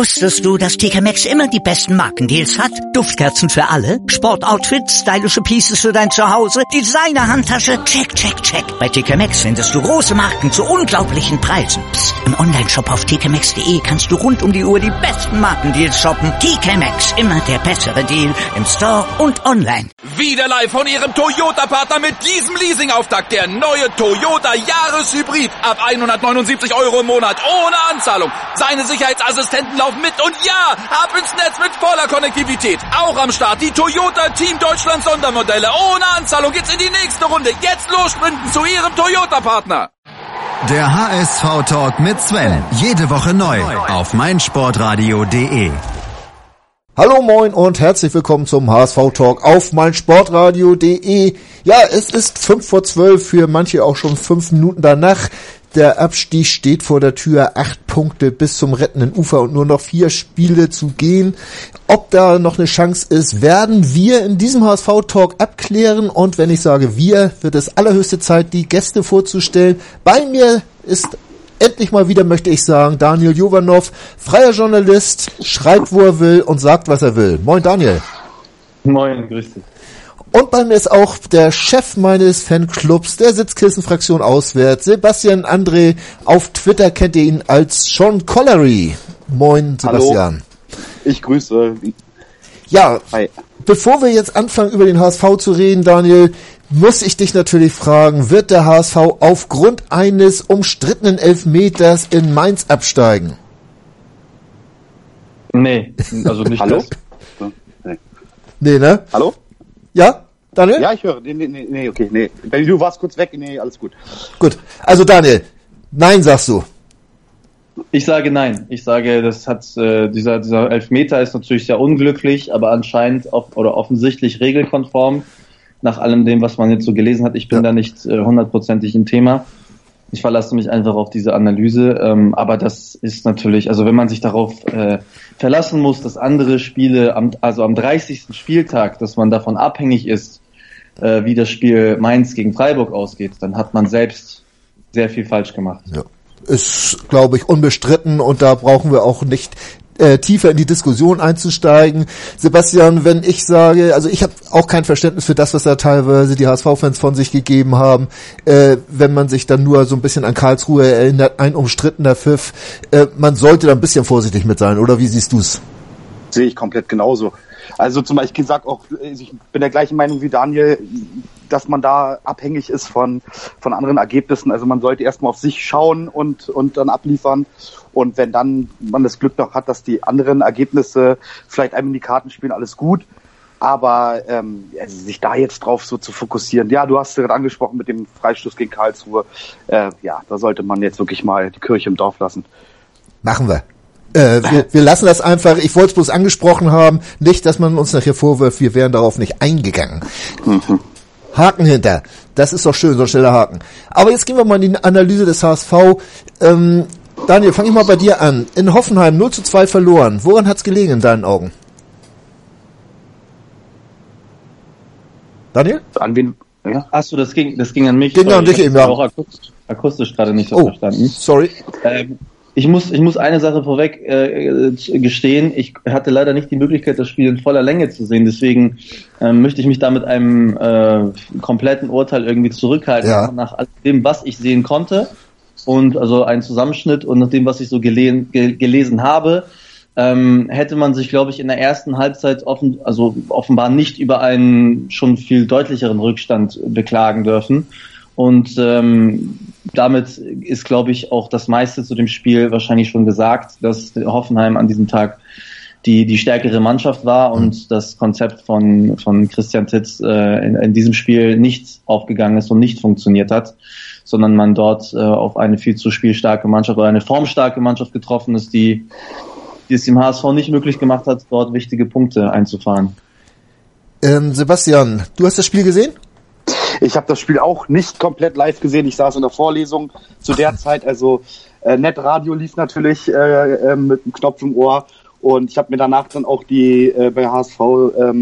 Wusstest du, dass TK Maxx immer die besten Markendeals hat? Duftkerzen für alle, Sportoutfits, stylische Pieces für dein Zuhause, Designer-Handtasche, check, check, check. Bei TK Maxx findest du große Marken zu unglaublichen Preisen. Psst. Im Onlineshop auf tkmaxx.de kannst du rund um die Uhr die besten Markendeals shoppen. TK Maxx, immer der bessere Deal im Store und online. Wieder live von Ihrem Toyota-Partner mit diesem Leasing-Auftakt. Der neue Toyota Jahreshybrid. Ab 179 € im Monat. Ohne Anzahlung. Seine Sicherheitsassistenten laufen mit. Und ja, ab ins Netz mit voller Konnektivität. Auch am Start die Toyota Team Deutschland Sondermodelle. Ohne Anzahlung geht's in die nächste Runde. Jetzt los sprinten zu Ihrem Toyota-Partner. Der HSV-Talk mit Sven. Jede Woche neu auf meinsportradio.de. Hallo, moin und herzlich willkommen zum HSV-Talk auf meinsportradio.de. Ja, es ist 11:55, für manche auch schon 5 Minuten danach. Der Abstieg steht vor der Tür, 8 Punkte bis zum rettenden Ufer und nur noch 4 Spiele zu gehen. Ob da noch eine Chance ist, werden wir in diesem HSV-Talk abklären. Und wenn ich sage wir, wird es allerhöchste Zeit, die Gäste vorzustellen. Bei mir ist endlich mal wieder, möchte ich sagen, Daniel Jovanov, freier Journalist, schreibt, wo er will und sagt, was er will. Moin, Daniel. Moin, grüß dich. Und bei mir ist auch der Chef meines Fanclubs, der Sitzkissenfraktion auswärts, Sebastian André. Auf Twitter kennt ihr ihn als Sean Collery. Moin, Sebastian. Hallo. Ich grüße. Ja, hi. Bevor wir jetzt anfangen, über den HSV zu reden, Daniel, muss ich dich natürlich fragen, wird der HSV aufgrund eines umstrittenen Elfmeters in Mainz absteigen? Nee, also nicht. Hallo? Das. Nee, ne? Hallo? Ja, Daniel? Ja, ich höre. Nee, okay, nee. Du warst kurz weg, nee, alles gut. Gut, also Daniel, nein sagst du. Ich sage nein. Ich sage, das hat dieser Elfmeter ist natürlich sehr unglücklich, aber anscheinend oder offensichtlich regelkonform nach allem dem, was man jetzt so gelesen hat. Ich bin da nicht 100%ig im Thema. Ich verlasse mich einfach auf diese Analyse. Aber das ist natürlich, also wenn man sich darauf verlassen muss, dass andere Spiele am 30. Spieltag, dass man davon abhängig ist, wie das Spiel Mainz gegen Freiburg ausgeht, dann hat man selbst sehr viel falsch gemacht. Ja. Ist, glaube ich, unbestritten und da brauchen wir auch nicht tiefer in die Diskussion einzusteigen. Sebastian, wenn ich sage, also ich habe auch kein Verständnis für das, was da teilweise die HSV-Fans von sich gegeben haben, wenn man sich dann nur so ein bisschen an Karlsruhe erinnert, ein umstrittener Pfiff, man sollte da ein bisschen vorsichtig mit sein, oder wie siehst du's? Sehe ich komplett genauso. Also zum Beispiel gesagt auch, ich bin der gleichen Meinung wie Daniel, dass man da abhängig ist von anderen Ergebnissen. Also man sollte erstmal auf sich schauen und dann abliefern. Und wenn dann man das Glück noch hat, dass die anderen Ergebnisse vielleicht einem in die Karten spielen, alles gut. Aber sich da jetzt drauf so zu fokussieren, ja, du hast es gerade angesprochen mit dem Freistoß gegen Karlsruhe. Ja, da sollte man jetzt wirklich mal die Kirche im Dorf lassen. Machen wir. Wir lassen das einfach, ich wollte es bloß angesprochen haben, nicht, dass man uns nachher vorwirft, wir wären darauf nicht eingegangen. Mhm. Haken hinter, das ist doch schön, so ein schneller Haken. Aber jetzt gehen wir mal in die Analyse des HSV. Daniel, fang ich mal bei dir an. In Hoffenheim 0:2 verloren. Woran hat's gelegen in deinen Augen? Daniel? An wen? Ja. Achso, das ging an mich. Ging an dich eben, ja. Auch akustisch gerade nicht so verstanden. Sorry. Ich muss eine Sache vorweg gestehen. Ich hatte leider nicht die Möglichkeit, das Spiel in voller Länge zu sehen. Deswegen möchte ich mich da mit einem kompletten Urteil irgendwie zurückhalten. Ja. Nach dem, was ich sehen konnte und also ein Zusammenschnitt und nach dem, was ich so gelesen habe, hätte man sich, glaube ich, in der ersten Halbzeit offenbar nicht über einen schon viel deutlicheren Rückstand beklagen dürfen. Und damit ist, glaube ich, auch das meiste zu dem Spiel wahrscheinlich schon gesagt, dass Hoffenheim an diesem Tag die stärkere Mannschaft war und das Konzept von Christian Titz in diesem Spiel nicht aufgegangen ist und nicht funktioniert hat, sondern man dort auf eine viel zu spielstarke Mannschaft oder eine formstarke Mannschaft getroffen ist, die es dem HSV nicht möglich gemacht hat, dort wichtige Punkte einzufahren. Sebastian, du hast das Spiel gesehen? Ich habe das Spiel auch nicht komplett live gesehen. Ich saß in der Vorlesung zu der Zeit. Also Netradio lief natürlich mit einem Knopf im Ohr. Und ich habe mir danach dann auch die bei HSV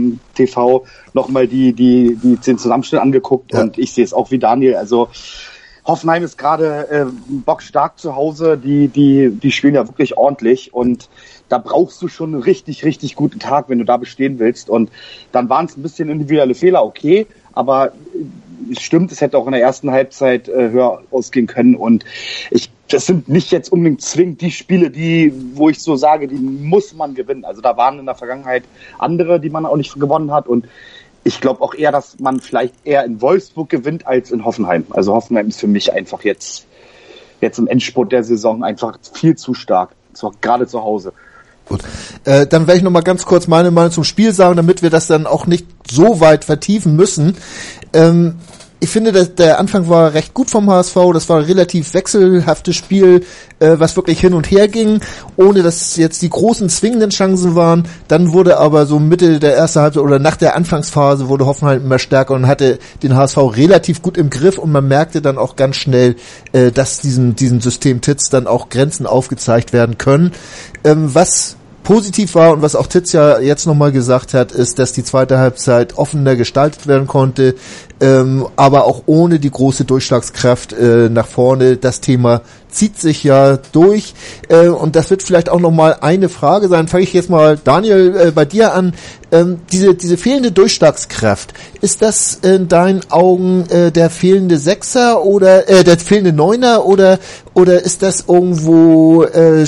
TV nochmal die 10 Zusammenschnitte angeguckt. Ja. Und ich sehe es auch wie Daniel. Also Hoffenheim ist gerade bockstark zu Hause, die spielen ja wirklich ordentlich und da brauchst du schon einen richtig, richtig guten Tag, wenn du da bestehen willst. Und dann waren es ein bisschen individuelle Fehler, okay, aber es stimmt, es hätte auch in der ersten Halbzeit höher ausgehen können. Und das sind nicht jetzt unbedingt zwingend die Spiele, wo ich so sage, die muss man gewinnen. Also da waren in der Vergangenheit andere, die man auch nicht gewonnen hat. Und ich glaube auch eher, dass man vielleicht eher in Wolfsburg gewinnt als in Hoffenheim. Also Hoffenheim ist für mich einfach jetzt im Endspurt der Saison einfach viel zu stark, gerade zu Hause. Gut. Dann werde ich noch mal ganz kurz meine Meinung zum Spiel sagen, damit wir das dann auch nicht so weit vertiefen müssen. Ich finde, dass der Anfang war recht gut vom HSV. Das war ein relativ wechselhaftes Spiel, was wirklich hin und her ging, ohne dass jetzt die großen zwingenden Chancen waren. Dann wurde aber so Mitte der ersten Halbzeit oder nach der Anfangsphase wurde Hoffenheim immer stärker und hatte den HSV relativ gut im Griff und man merkte dann auch ganz schnell, dass diesem System Titz dann auch Grenzen aufgezeigt werden können. Was positiv war und was auch Titz ja jetzt nochmal gesagt hat, ist, dass die zweite Halbzeit offener gestaltet werden konnte, aber auch ohne die große Durchschlagskraft nach vorne. Das Thema zieht sich ja durch und das wird vielleicht auch nochmal eine Frage sein. Fange ich jetzt mal, Daniel, bei dir an. Diese fehlende Durchschlagskraft, ist das in deinen Augen der fehlende Sechser oder der fehlende Neuner oder ist das irgendwo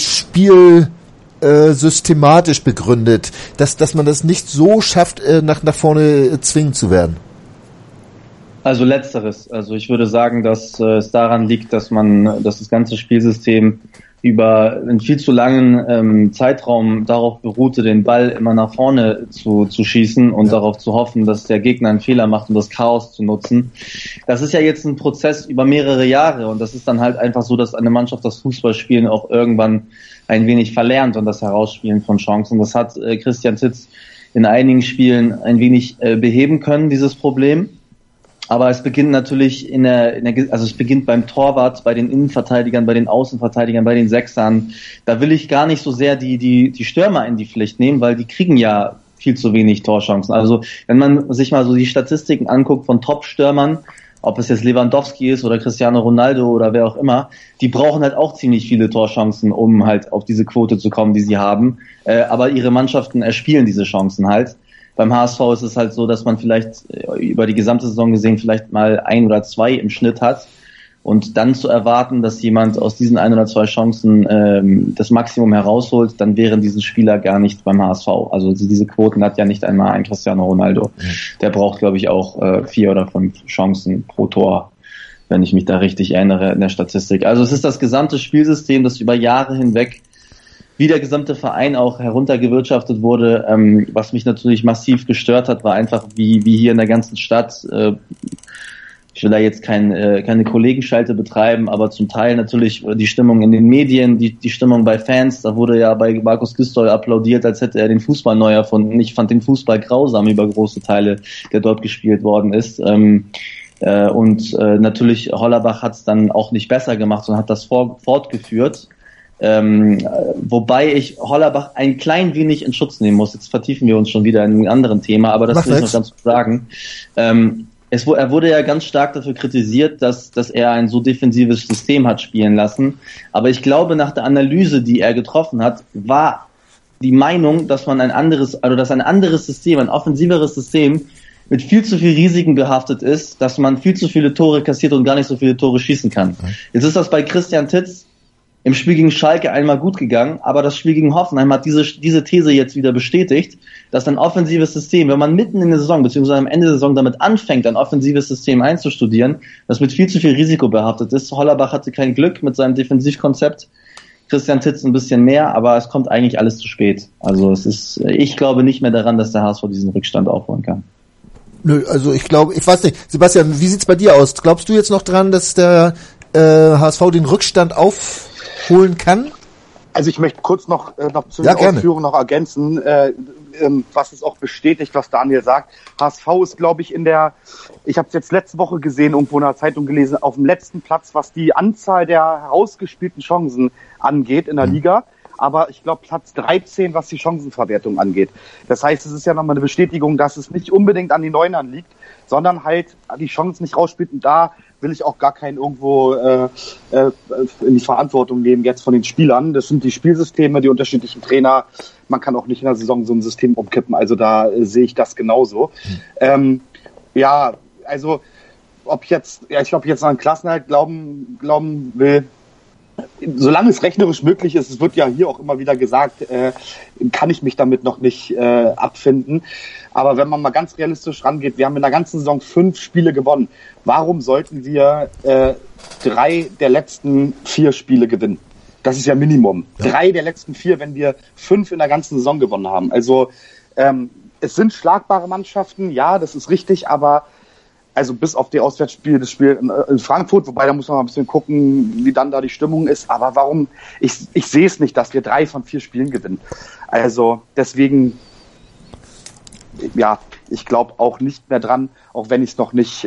systematisch begründet, dass man das nicht so schafft, nach vorne zwingend zu werden? Also letzteres. Also ich würde sagen, dass es daran liegt, dass das ganze Spielsystem über einen viel zu langen Zeitraum darauf beruhte, den Ball immer nach vorne zu schießen und darauf zu hoffen, dass der Gegner einen Fehler macht, um das Chaos zu nutzen. Das ist ja jetzt ein Prozess über mehrere Jahre und das ist dann halt einfach so, dass eine Mannschaft das Fußballspielen auch irgendwann ein wenig verlernt und das Herausspielen von Chancen. Das hat Christian Titz in einigen Spielen ein wenig beheben können, dieses Problem. Aber es beginnt natürlich es beginnt beim Torwart, bei den Innenverteidigern, bei den Außenverteidigern, bei den Sechsern. Da will ich gar nicht so sehr die Stürmer in die Pflicht nehmen, weil die kriegen ja viel zu wenig Torchancen. Also wenn man sich mal so die Statistiken anguckt von Top-Stürmern, ob es jetzt Lewandowski ist oder Cristiano Ronaldo oder wer auch immer, die brauchen halt auch ziemlich viele Torchancen, um halt auf diese Quote zu kommen, die sie haben. Aber ihre Mannschaften erspielen diese Chancen halt. Beim HSV ist es halt so, dass man vielleicht über die gesamte Saison gesehen vielleicht mal 1 oder 2 im Schnitt hat. Und dann zu erwarten, dass jemand aus diesen 1 oder 2 Chancen das Maximum herausholt, dann wären diese Spieler gar nicht beim HSV. Also diese Quoten hat ja nicht einmal ein Cristiano Ronaldo. Der braucht, glaube ich, auch 4 oder 5 Chancen pro Tor, wenn ich mich da richtig erinnere in der Statistik. Also es ist das gesamte Spielsystem, das über Jahre hinweg wie der gesamte Verein auch heruntergewirtschaftet wurde. Was mich natürlich massiv gestört hat, war einfach, wie hier in der ganzen Stadt, ich will da jetzt keine Kollegenschalte betreiben, aber zum Teil natürlich die Stimmung in den Medien, die Stimmung bei Fans. Da wurde ja bei Markus Gisdol applaudiert, als hätte er den Fußball neu erfunden. Ich fand den Fußball grausam über große Teile, der dort gespielt worden ist. Und natürlich Hollerbach hat es dann auch nicht besser gemacht, sondern hat das fortgeführt. Wobei ich Hollerbach ein klein wenig in Schutz nehmen muss. Jetzt vertiefen wir uns schon wieder in einem anderen Thema, aber das will ich noch ganz kurz sagen. Er wurde ja ganz stark dafür kritisiert, dass er ein so defensives System hat spielen lassen. Aber ich glaube, nach der Analyse, die er getroffen hat, war die Meinung, dass man ein anderes System, ein offensiveres System mit viel zu viel Risiken behaftet ist, dass man viel zu viele Tore kassiert und gar nicht so viele Tore schießen kann. Jetzt ist das bei Christian Titz im Spiel gegen Schalke einmal gut gegangen, aber das Spiel gegen Hoffenheim hat diese These jetzt wieder bestätigt, dass ein offensives System, wenn man mitten in der Saison bzw. am Ende der Saison damit anfängt, ein offensives System einzustudieren, das mit viel zu viel Risiko behaftet ist. Hollerbach hatte kein Glück mit seinem Defensivkonzept, Christian Titz ein bisschen mehr, aber es kommt eigentlich alles zu spät. Also ich glaube nicht mehr daran, dass der HSV diesen Rückstand aufholen kann. Nö, also ich weiß nicht. Sebastian, wie sieht's bei dir aus? Glaubst du jetzt noch dran, dass der HSV den Rückstand aufholen kann? Also ich möchte kurz noch zu den Ausführungen noch ergänzen, was es auch bestätigt, was Daniel sagt. HSV ist, glaube ich, ich habe es jetzt letzte Woche gesehen, irgendwo in der Zeitung gelesen, auf dem letzten Platz, was die Anzahl der herausgespielten Chancen angeht in der Liga. aber ich glaube Platz 13, was die Chancenverwertung angeht. Das heißt, es ist ja nochmal eine Bestätigung, dass es nicht unbedingt an den Neunern liegt, sondern halt die Chancen nicht rausspielt. Und da will ich auch gar keinen irgendwo in die Verantwortung nehmen jetzt von den Spielern. Das sind die Spielsysteme, die unterschiedlichen Trainer. Man kann auch nicht in der Saison so ein System umkippen. Also da sehe ich das genauso. Ja, also ob ich jetzt an einen Klassenerhalt glauben will, solange es rechnerisch möglich ist, es wird ja hier auch immer wieder gesagt, kann ich mich damit noch nicht abfinden. Aber wenn man mal ganz realistisch rangeht, wir haben in der ganzen Saison 5 Spiele gewonnen. Warum sollten wir 3 der letzten 4 Spiele gewinnen? Das ist ja Minimum. 3 der letzten 4, wenn wir 5 in der ganzen Saison gewonnen haben. Also es sind schlagbare Mannschaften, ja, das ist richtig, aber also bis auf die Auswärtsspiele, das Spiel in Frankfurt, wobei da muss man mal ein bisschen gucken, wie dann da die Stimmung ist. Aber warum? Ich sehe es nicht, dass wir 3 von 4 Spielen gewinnen. Also deswegen, ja, ich glaube auch nicht mehr dran, auch wenn ich es noch nicht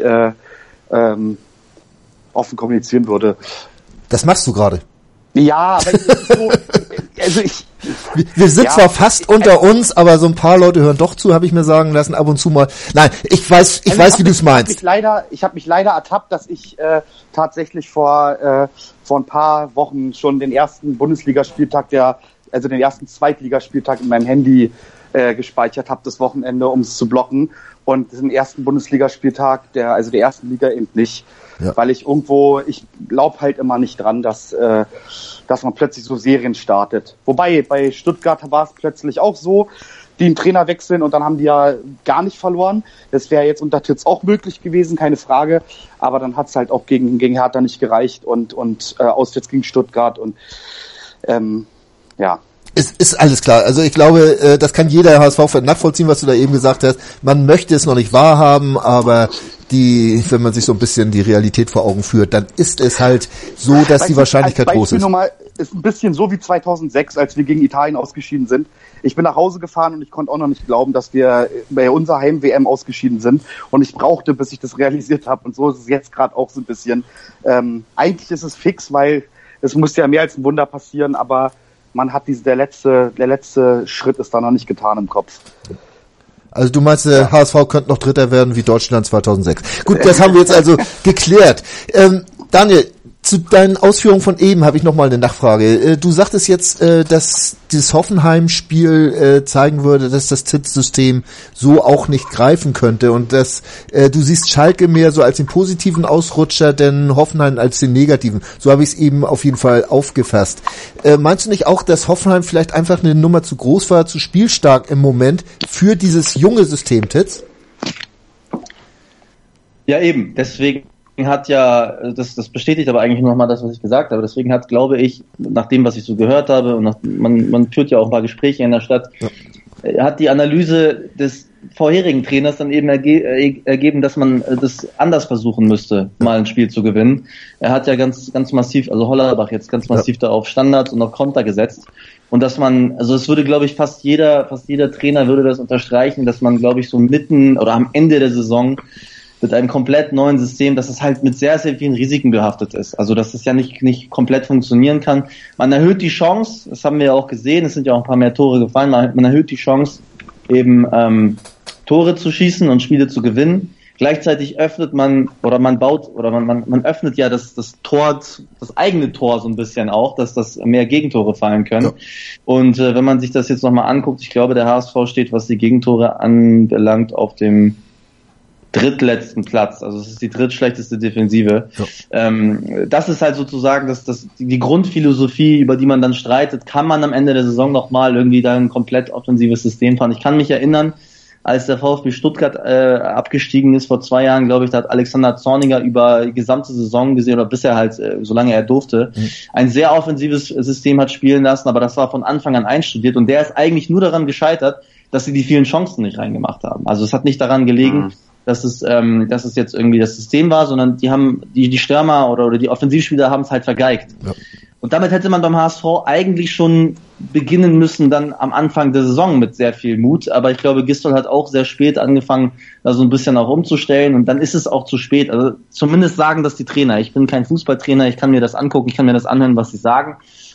offen kommunizieren würde. Das machst du gerade. Ja, aber so, also wir sind zwar fast unter uns, aber so ein paar Leute hören doch zu, habe ich mir sagen lassen, ab und zu mal. Nein, ich weiß, wie du es meinst. Ich habe mich leider ertappt, dass ich tatsächlich vor ein paar Wochen schon den ersten Bundesligaspieltag, den ersten Zweitligaspieltag in meinem Handy gespeichert habe, das Wochenende, um es zu blocken. Und den ersten Bundesligaspieltag, der ersten Liga eben nicht. Ja. Weil ich glaube halt immer nicht dran, dass man plötzlich so Serien startet. Wobei, bei Stuttgart war es plötzlich auch so, die einen Trainer wechseln und dann haben die ja gar nicht verloren. Das wäre jetzt unter Titz auch möglich gewesen, keine Frage. Aber dann hat es halt auch gegen Hertha nicht gereicht und auswärts gegen Stuttgart und ja. Es ist alles klar. Also ich glaube, das kann jeder HSV-Fan nachvollziehen, was du da eben gesagt hast. Man möchte es noch nicht wahrhaben, aber wenn man sich so ein bisschen die Realität vor Augen führt, dann ist es halt so, dass die Wahrscheinlichkeit groß ist. Ist ein bisschen so wie 2006, als wir gegen Italien ausgeschieden sind. Ich bin nach Hause gefahren und ich konnte auch noch nicht glauben, dass wir bei unserer Heim-WM ausgeschieden sind. Und ich brauchte, bis ich das realisiert habe. Und so ist es jetzt gerade auch so ein bisschen. Eigentlich ist es fix, weil es muss ja mehr als ein Wunder passieren, aber man hat der letzte Schritt ist da noch nicht getan im Kopf. Also du meinst, der HSV könnte noch Dritter werden wie Deutschland 2006. Gut, das haben wir jetzt also geklärt. Daniel, zu deinen Ausführungen von eben habe ich nochmal eine Nachfrage. Du sagtest jetzt, dass dieses Hoffenheim-Spiel zeigen würde, dass das Titz-System so auch nicht greifen könnte und dass du siehst Schalke mehr so als den positiven Ausrutscher, denn Hoffenheim als den negativen. So habe ich es eben auf jeden Fall aufgefasst. Meinst du nicht auch, dass Hoffenheim vielleicht einfach eine Nummer zu groß war, zu spielstark im Moment für dieses junge System Titz? Ja, eben. Deswegen hat ja, das bestätigt aber eigentlich nochmal das, was ich gesagt habe. Deswegen hat, glaube ich, nach dem, was ich so gehört habe, und man führt ja auch ein paar Gespräche in der Stadt, hat die Analyse des vorherigen Trainers dann eben ergeben, dass man das anders versuchen müsste, mal ein Spiel zu gewinnen. Er hat ja ganz massiv, also Hollerbach jetzt ganz massiv da auf Standards und auf Konter gesetzt. Und dass man, also es würde, glaube ich, fast jeder Trainer würde das unterstreichen, dass man, glaube ich, so mitten oder am Ende der Saison mit einem komplett neuen System, dass es halt mit sehr, sehr vielen Risiken behaftet ist. Also dass es ja nicht komplett funktionieren kann. Man erhöht die Chance, das haben wir ja auch gesehen, es sind ja auch ein paar mehr Tore gefallen, man erhöht die Chance, eben Tore zu schießen und Spiele zu gewinnen. Gleichzeitig öffnet man öffnet ja das Tor, das eigene Tor so ein bisschen auch, dass das mehr Gegentore fallen können. Ja. Und wenn man sich das jetzt nochmal anguckt, ich glaube, der HSV steht, was die Gegentore anbelangt, auf dem drittletzten Platz, also es ist die drittschlechteste Defensive. Ja. Das ist halt sozusagen die Grundphilosophie, über die man dann streitet. Kann man am Ende der Saison nochmal irgendwie da ein komplett offensives System fahren? Ich kann mich erinnern, als der VfB Stuttgart abgestiegen ist vor 2 Jahren, glaube ich, da hat Alexander Zorniger über die gesamte Saison gesehen, oder bisher halt, solange er durfte, ein sehr offensives System hat spielen lassen, aber das war von Anfang an einstudiert und der ist eigentlich nur daran gescheitert, dass sie die vielen Chancen nicht reingemacht haben. Also es hat nicht daran gelegen, dass es jetzt irgendwie das System war, sondern die Stürmer oder die Offensivspieler haben es halt vergeigt. Ja. Und damit hätte man beim HSV eigentlich schon beginnen müssen, dann am Anfang der Saison mit sehr viel Mut. Aber ich glaube, Gistol hat auch sehr spät angefangen, da so ein bisschen auch umzustellen. Und dann ist es auch zu spät. Also zumindest sagen das die Trainer. Ich bin kein Fußballtrainer, ich kann mir das angucken, ich kann mir das anhören, was sie sagen.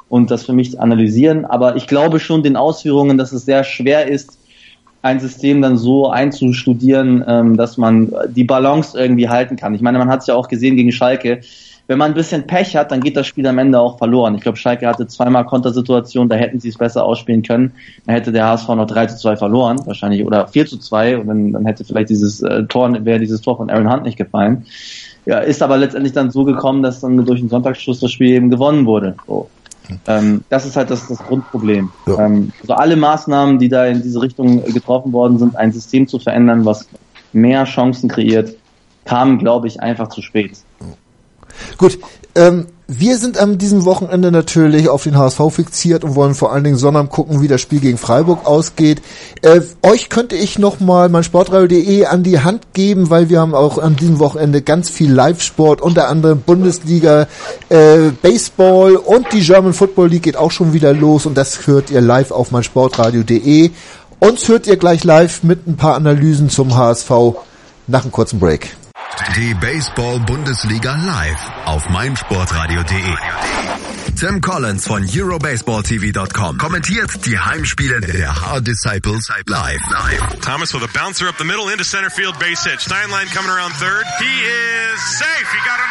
und das für mich analysieren. Aber ich glaube schon den Ausführungen, dass es sehr schwer ist, ein System dann so einzustudieren, dass man die Balance irgendwie halten kann. Ich meine, man hat es ja auch gesehen gegen Schalke. Wenn man ein bisschen Pech hat, dann geht das Spiel am Ende auch verloren. Ich glaube, Schalke hatte 2-mal Kontersituationen, da hätten sie es besser ausspielen können. Dann hätte der HSV noch 3-2 verloren, wahrscheinlich, oder 4-2, und dann hätte vielleicht wäre dieses Tor von Aaron Hunt nicht gefallen. Ja, ist aber letztendlich dann so gekommen, dass dann durch den Sonntagsschuss das Spiel eben gewonnen wurde. So. Das ist halt das Grundproblem. Ja. Also alle Maßnahmen, die da in diese Richtung getroffen worden sind, ein System zu verändern, was mehr Chancen kreiert, kamen, glaube ich, einfach zu spät. Gut, wir sind an diesem Wochenende natürlich auf den HSV fixiert und wollen vor allen Dingen Sonnabend gucken, wie das Spiel gegen Freiburg ausgeht. Euch könnte ich nochmal mein Sportradio.de an die Hand geben, weil wir haben auch an diesem Wochenende ganz viel Live-Sport, unter anderem Bundesliga, Baseball und die German Football League geht auch schon wieder los und das hört ihr live auf mein Sportradio.de. Uns hört ihr gleich live mit ein paar Analysen zum HSV nach einem kurzen Break. Die Baseball-Bundesliga live auf meinsportradio.de. Tim Collins von EuroBaseballTV.com kommentiert die Heimspiele der Hard Disciples live. Thomas with a bouncer up the middle into center field, base hit. Steinlein coming around third. He is safe. He got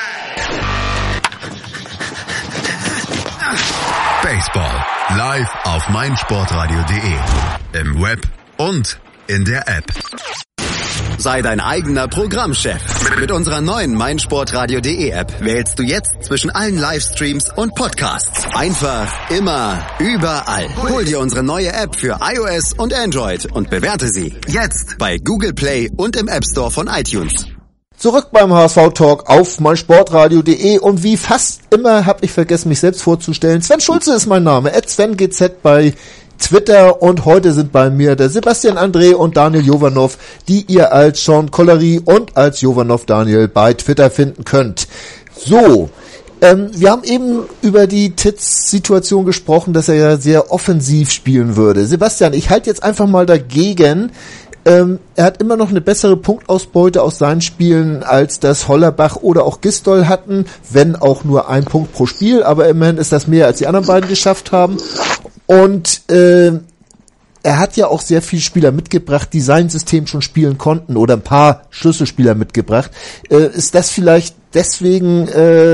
under the tag. Baseball live auf meinsportradio.de. Im Web und in der App. Sei dein eigener Programmchef. Mit unserer neuen meinsportradio.de App wählst du jetzt zwischen allen Livestreams und Podcasts. Einfach, immer, überall. Hol dir unsere neue App für iOS und Android und bewerte sie jetzt bei Google Play und im App Store von iTunes. Zurück beim HSV-Talk auf meinsportradio.de und wie fast immer habe ich vergessen, mich selbst vorzustellen. Sven Schulze ist mein Name, @SvenGZ bei Twitter und heute sind bei mir der Sebastian André und Daniel Jovanov, die ihr als Sean Collery und als Jovanov Daniel bei Twitter finden könnt. So, wir haben eben über die Titz-Situation gesprochen, dass er ja sehr offensiv spielen würde. Sebastian, ich halte jetzt einfach mal dagegen. Er hat immer noch eine bessere Punktausbeute aus seinen Spielen, als das Hollerbach oder auch Gistol hatten, wenn auch nur 1 Punkt pro Spiel, aber immerhin ist das mehr, als die anderen beiden geschafft haben. Und er hat ja auch sehr viele Spieler mitgebracht, die sein System schon spielen konnten oder ein paar Schlüsselspieler mitgebracht. Ist das vielleicht deswegen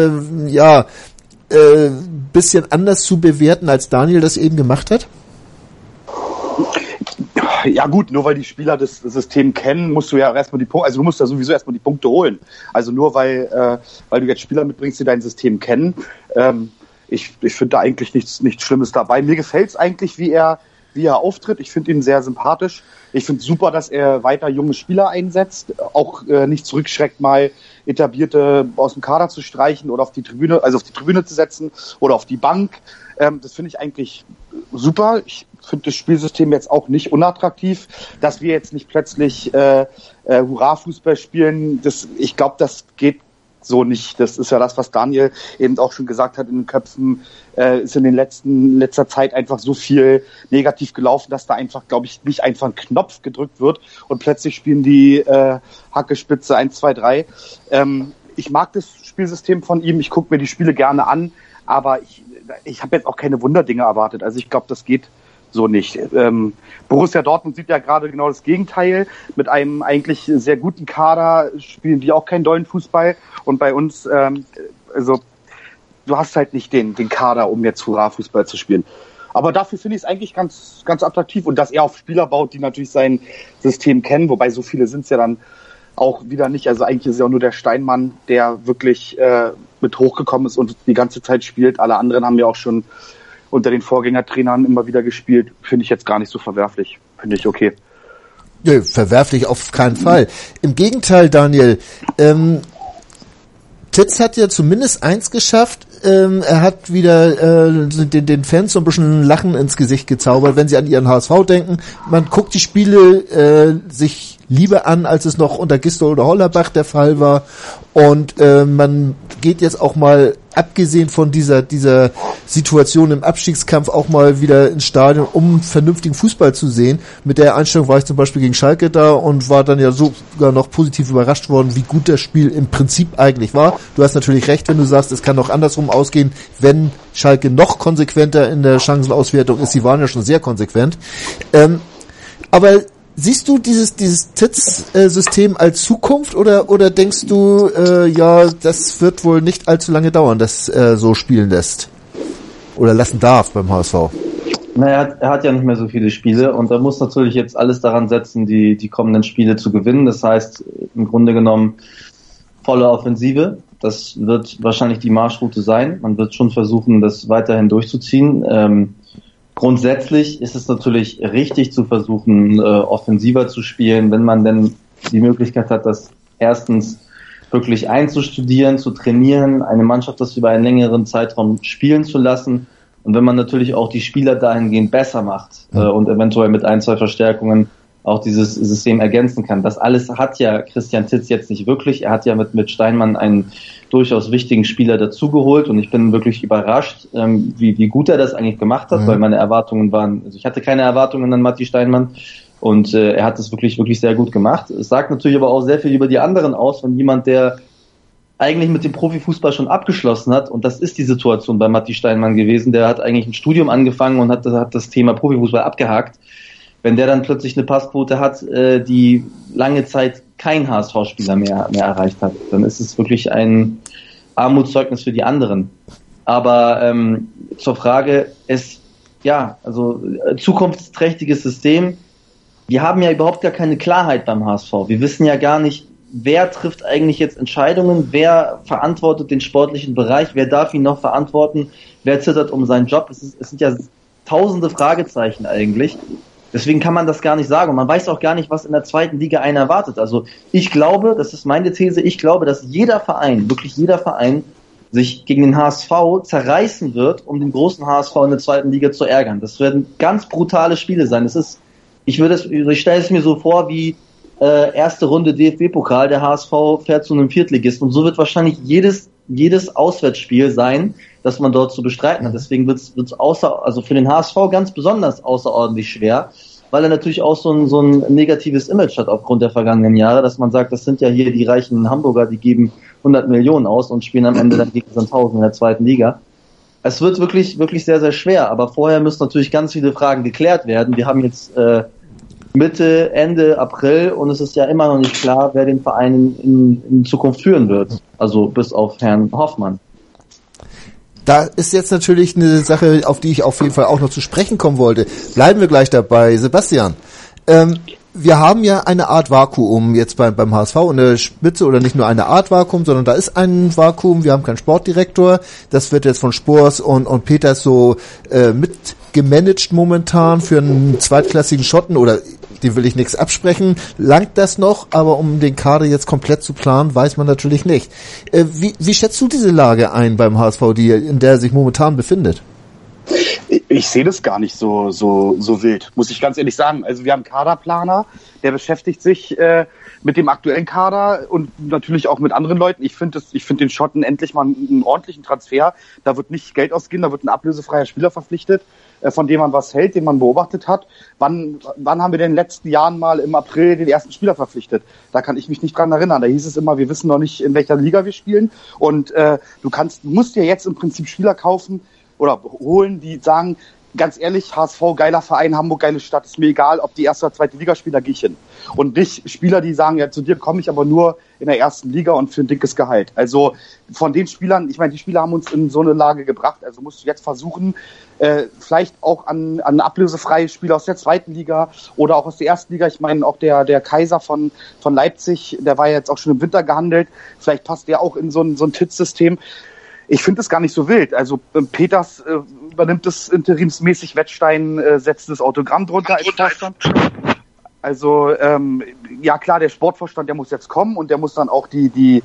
bisschen anders zu bewerten, als Daniel das eben gemacht hat? Ja gut, nur weil die Spieler das System kennen, musst du ja erstmal du musst ja sowieso erstmal die Punkte holen. Also nur weil du jetzt Spieler mitbringst, die dein System kennen. Ich finde da eigentlich nichts Schlimmes dabei. Mir gefällt's eigentlich, wie er auftritt. Ich finde ihn sehr sympathisch. Ich finde super, dass er weiter junge Spieler einsetzt, auch nicht zurückschreckt, mal etablierte aus dem Kader zu streichen oder auf die Tribüne zu setzen oder auf die Bank. Das finde ich eigentlich super. Ich finde das Spielsystem jetzt auch nicht unattraktiv, dass wir jetzt nicht plötzlich Hurra-Fußball spielen. Ich glaube, das geht so nicht. Das ist ja das, was Daniel eben auch schon gesagt hat in den Köpfen. Ist in letzter Zeit einfach so viel negativ gelaufen, dass da einfach, glaube ich, nicht einfach ein Knopf gedrückt wird und plötzlich spielen die Hackespitze 1, 2, 3. Ich mag das Spielsystem von ihm. Ich gucke mir die Spiele gerne an, aber ich habe jetzt auch keine Wunderdinge erwartet. Also ich glaube, das geht so nicht. Borussia Dortmund sieht ja gerade genau das Gegenteil. Mit einem eigentlich sehr guten Kader spielen die auch keinen dollen Fußball. Und bei uns, du hast halt nicht den Kader, um jetzt Hurra-Fußball zu spielen. Aber dafür finde ich es eigentlich ganz, ganz attraktiv. Und dass er auf Spieler baut, die natürlich sein System kennen. Wobei so viele sind es ja dann auch wieder nicht. Also eigentlich ist ja auch nur der Steinmann, der wirklich mit hochgekommen ist und die ganze Zeit spielt. Alle anderen haben ja auch schon unter den Vorgängertrainern immer wieder gespielt. Finde ich jetzt gar nicht so verwerflich. Finde ich okay. Nö, verwerflich auf keinen Fall. Im Gegenteil, Daniel, Titz hat ja zumindest eins geschafft. Er hat wieder den Fans so ein bisschen Lachen ins Gesicht gezaubert, wenn sie an ihren HSV denken. Man guckt die Spiele sich lieber an, als es noch unter Gisdol oder Hollerbach der Fall war. Und man geht jetzt auch mal, abgesehen von dieser Situation im Abstiegskampf, auch mal wieder ins Stadion, um vernünftigen Fußball zu sehen. Mit der Einstellung war ich zum Beispiel gegen Schalke da und war dann ja sogar noch positiv überrascht worden, wie gut das Spiel im Prinzip eigentlich war. Du hast natürlich recht, wenn du sagst, es kann auch andersrum ausgehen, wenn Schalke noch konsequenter in der Chancenauswertung ist. Sie waren ja schon sehr konsequent. Aber siehst du dieses TITS-System als Zukunft oder denkst du, ja, das wird wohl nicht allzu lange dauern, dass so spielen lässt oder lassen darf beim HSV? Naja, er hat ja nicht mehr so viele Spiele und er muss natürlich jetzt alles daran setzen, die kommenden Spiele zu gewinnen. Das heißt, im Grunde genommen volle Offensive. Das wird wahrscheinlich die Marschroute sein. Man wird schon versuchen, das weiterhin durchzuziehen. Grundsätzlich ist es natürlich richtig zu versuchen, offensiver zu spielen, wenn man denn die Möglichkeit hat, das erstens wirklich einzustudieren, zu trainieren, eine Mannschaft das über einen längeren Zeitraum spielen zu lassen und wenn man natürlich auch die Spieler dahingehend besser macht und eventuell mit 1-2 Verstärkungen auch dieses System ergänzen kann. Das alles hat ja Christian Titz jetzt nicht wirklich. Er hat ja mit Steinmann einen durchaus wichtigen Spieler dazugeholt und ich bin wirklich überrascht, wie gut er das eigentlich gemacht hat, weil meine Erwartungen waren, also ich hatte keine Erwartungen an Matti Steinmann und er hat das wirklich, wirklich sehr gut gemacht. Es sagt natürlich aber auch sehr viel über die anderen aus, wenn jemand, der eigentlich mit dem Profifußball schon abgeschlossen hat, und das ist die Situation bei Matti Steinmann gewesen, der hat eigentlich ein Studium angefangen und hat das Thema Profifußball abgehakt. Wenn der dann plötzlich eine Passquote hat, die lange Zeit kein HSV-Spieler mehr erreicht hat, dann ist es wirklich ein Armutszeugnis für die anderen. Aber zur Frage, zukunftsträchtiges System. Wir haben ja überhaupt gar keine Klarheit beim HSV. Wir wissen ja gar nicht, wer trifft eigentlich jetzt Entscheidungen, wer verantwortet den sportlichen Bereich, wer darf ihn noch verantworten, wer zittert um seinen Job. Es sind ja tausende Fragezeichen eigentlich. Deswegen kann man das gar nicht sagen. Und man weiß auch gar nicht, was in der zweiten Liga einen erwartet. Also ich glaube, das ist meine These, ich glaube, dass jeder Verein, wirklich jeder Verein, sich gegen den HSV zerreißen wird, um den großen HSV in der zweiten Liga zu ärgern. Das werden ganz brutale Spiele sein. Ich stelle es mir so vor wie erste Runde DFB-Pokal, der HSV fährt zu einem Viertligisten. Und so wird wahrscheinlich jedes Auswärtsspiel sein, das man dort zu bestreiten hat. Deswegen wird's für den HSV ganz besonders außerordentlich schwer, weil er natürlich auch so ein negatives Image hat aufgrund der vergangenen Jahre, dass man sagt, das sind ja hier die reichen Hamburger, die geben 100 Millionen aus und spielen am Ende dann gegen Sandhausen in der zweiten Liga. Es wird wirklich, wirklich sehr, sehr schwer, aber vorher müssen natürlich ganz viele Fragen geklärt werden. Wir haben jetzt Ende April und es ist ja immer noch nicht klar, wer den Verein in Zukunft führen wird. Also bis auf Herrn Hoffmann. Da ist jetzt natürlich eine Sache, auf die ich auf jeden Fall auch noch zu sprechen kommen wollte. Bleiben wir gleich dabei. Sebastian, wir haben ja eine Art Vakuum jetzt beim HSV in der Spitze, oder nicht nur eine Art Vakuum, sondern da ist ein Vakuum. Wir haben keinen Sportdirektor. Das wird jetzt von Spors und Peters so mitgemanagt momentan für einen zweitklassigen Schotten, oder dem will ich nichts absprechen. Langt das noch? Aber um den Kader jetzt komplett zu planen, weiß man natürlich nicht. Wie schätzt du diese Lage ein beim HSV, in der er sich momentan befindet? Ich sehe das gar nicht so wild, muss ich ganz ehrlich sagen. Also wir haben einen Kaderplaner, der beschäftigt sich mit dem aktuellen Kader und natürlich auch mit anderen Leuten. Ich finde den Schotten endlich mal einen ordentlichen Transfer. Da wird nicht Geld ausgehen, da wird ein ablösefreier Spieler verpflichtet, von dem man was hält, den man beobachtet hat. Wann haben wir denn in den letzten Jahren mal im April den ersten Spieler verpflichtet? Da kann ich mich nicht dran erinnern. Da hieß es immer, wir wissen noch nicht, in welcher Liga wir spielen. Und du musst dir jetzt im Prinzip Spieler kaufen oder holen, die sagen, ganz ehrlich, HSV, geiler Verein, Hamburg, geile Stadt, ist mir egal, ob die erste oder zweite Liga spielen, da gehe ich hin. Und nicht Spieler, die sagen, ja, zu dir komme ich aber nur in der ersten Liga und für ein dickes Gehalt. Also von den Spielern, ich meine, die Spieler haben uns in so eine Lage gebracht, also musst du jetzt versuchen, vielleicht auch an ablösefreie Spieler aus der zweiten Liga oder auch aus der ersten Liga. Ich meine, auch der Kaiser von Leipzig, der war ja jetzt auch schon im Winter gehandelt, vielleicht passt der auch in so ein TITS-System. Ich finde es gar nicht so wild. Also Peters übernimmt es interimsmäßig, Wettstein setzt das Autogramm drunter als Vorstand. Also ja klar, der Sportvorstand, der muss jetzt kommen und der muss dann auch die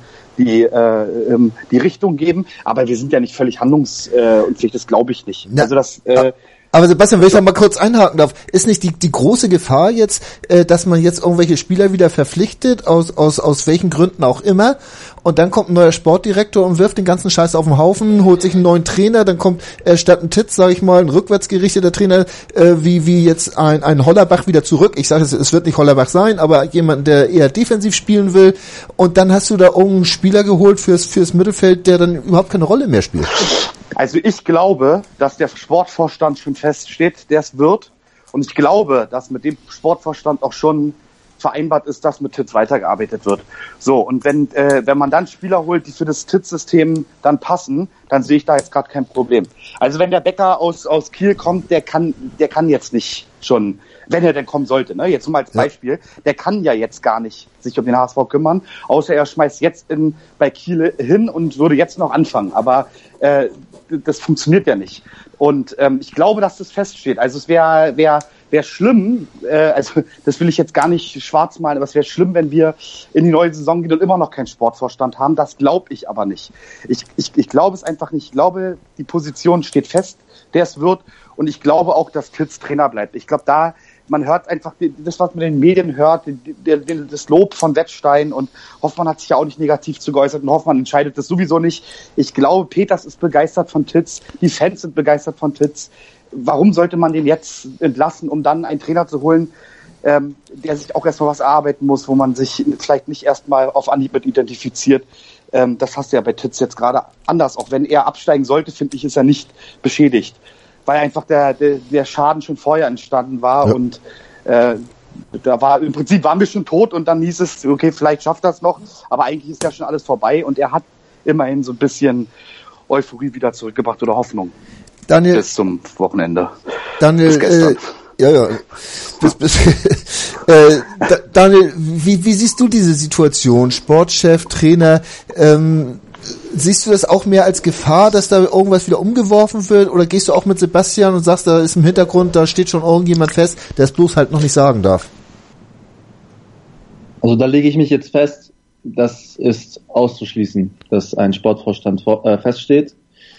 Richtung geben. Aber wir sind ja nicht völlig handlungsunfähig, das glaube ich nicht. Na, also das Aber Sebastian, wenn ich da mal kurz einhaken darf, ist nicht die große Gefahr jetzt, dass man jetzt irgendwelche Spieler wieder verpflichtet, aus welchen Gründen auch immer, und dann kommt ein neuer Sportdirektor und wirft den ganzen Scheiß auf den Haufen, holt sich einen neuen Trainer, dann kommt statt ein Titz, sage ich mal, ein rückwärtsgerichteter Trainer, wie jetzt ein Hollerbach wieder zurück. Ich sage, es wird nicht Hollerbach sein, aber jemand, der eher defensiv spielen will, und dann hast du da irgendeinen Spieler geholt fürs Mittelfeld, der dann überhaupt keine Rolle mehr spielt. Also ich glaube, dass der Sportvorstand schon feststeht, der es wird. Und ich glaube, dass mit dem Sportvorstand auch schon vereinbart ist, dass mit Titz weitergearbeitet wird. So, und wenn man dann Spieler holt, die für das Titz-System dann passen, dann sehe ich da jetzt gerade kein Problem. Also wenn der Becker aus Kiel kommt, der kann jetzt nicht schon, wenn er denn kommen sollte, ne? Jetzt mal als Beispiel, der kann ja jetzt gar nicht sich um den HSV kümmern, außer er schmeißt jetzt bei Kiel hin und würde jetzt noch anfangen. Aber das funktioniert ja nicht. Und ich glaube, dass das feststeht. Also es wäre schlimm, also das will ich jetzt gar nicht schwarz malen, aber es wäre schlimm, wenn wir in die neue Saison gehen und immer noch keinen Sportvorstand haben. Das glaube ich aber nicht. Ich glaube es einfach nicht. Ich glaube, die Position steht fest, der es wird. Und ich glaube auch, dass Titz Trainer bleibt. Ich glaube, man hört einfach das, was man in den Medien hört, das Lob von Wettstein, und Hoffmann hat sich ja auch nicht negativ zu geäußert und Hoffmann entscheidet das sowieso nicht. Ich glaube, Peters ist begeistert von Titz, die Fans sind begeistert von Titz. Warum sollte man den jetzt entlassen, um dann einen Trainer zu holen, der sich auch erstmal was erarbeiten muss, wo man sich vielleicht nicht erstmal auf Anhieb mit identifiziert? Das hast du ja bei Titz jetzt gerade anders. Auch wenn er absteigen sollte, finde ich, ist er nicht beschädigt, weil einfach der Schaden schon vorher entstanden war, und im Prinzip waren wir schon tot, und dann hieß es, okay, vielleicht schafft er es noch, aber eigentlich ist ja schon alles vorbei, und er hat immerhin so ein bisschen Euphorie wieder zurückgebracht oder Hoffnung. Daniel, bis zum Wochenende. Daniel, bis gestern. Daniel, wie siehst du diese Situation? Sportchef, Trainer, siehst du das auch mehr als Gefahr, dass da irgendwas wieder umgeworfen wird, oder gehst du auch mit Sebastian und sagst, da ist im Hintergrund, da steht schon irgendjemand fest, der es bloß halt noch nicht sagen darf? Also da lege ich mich jetzt fest, das ist auszuschließen, dass ein Sportvorstand feststeht,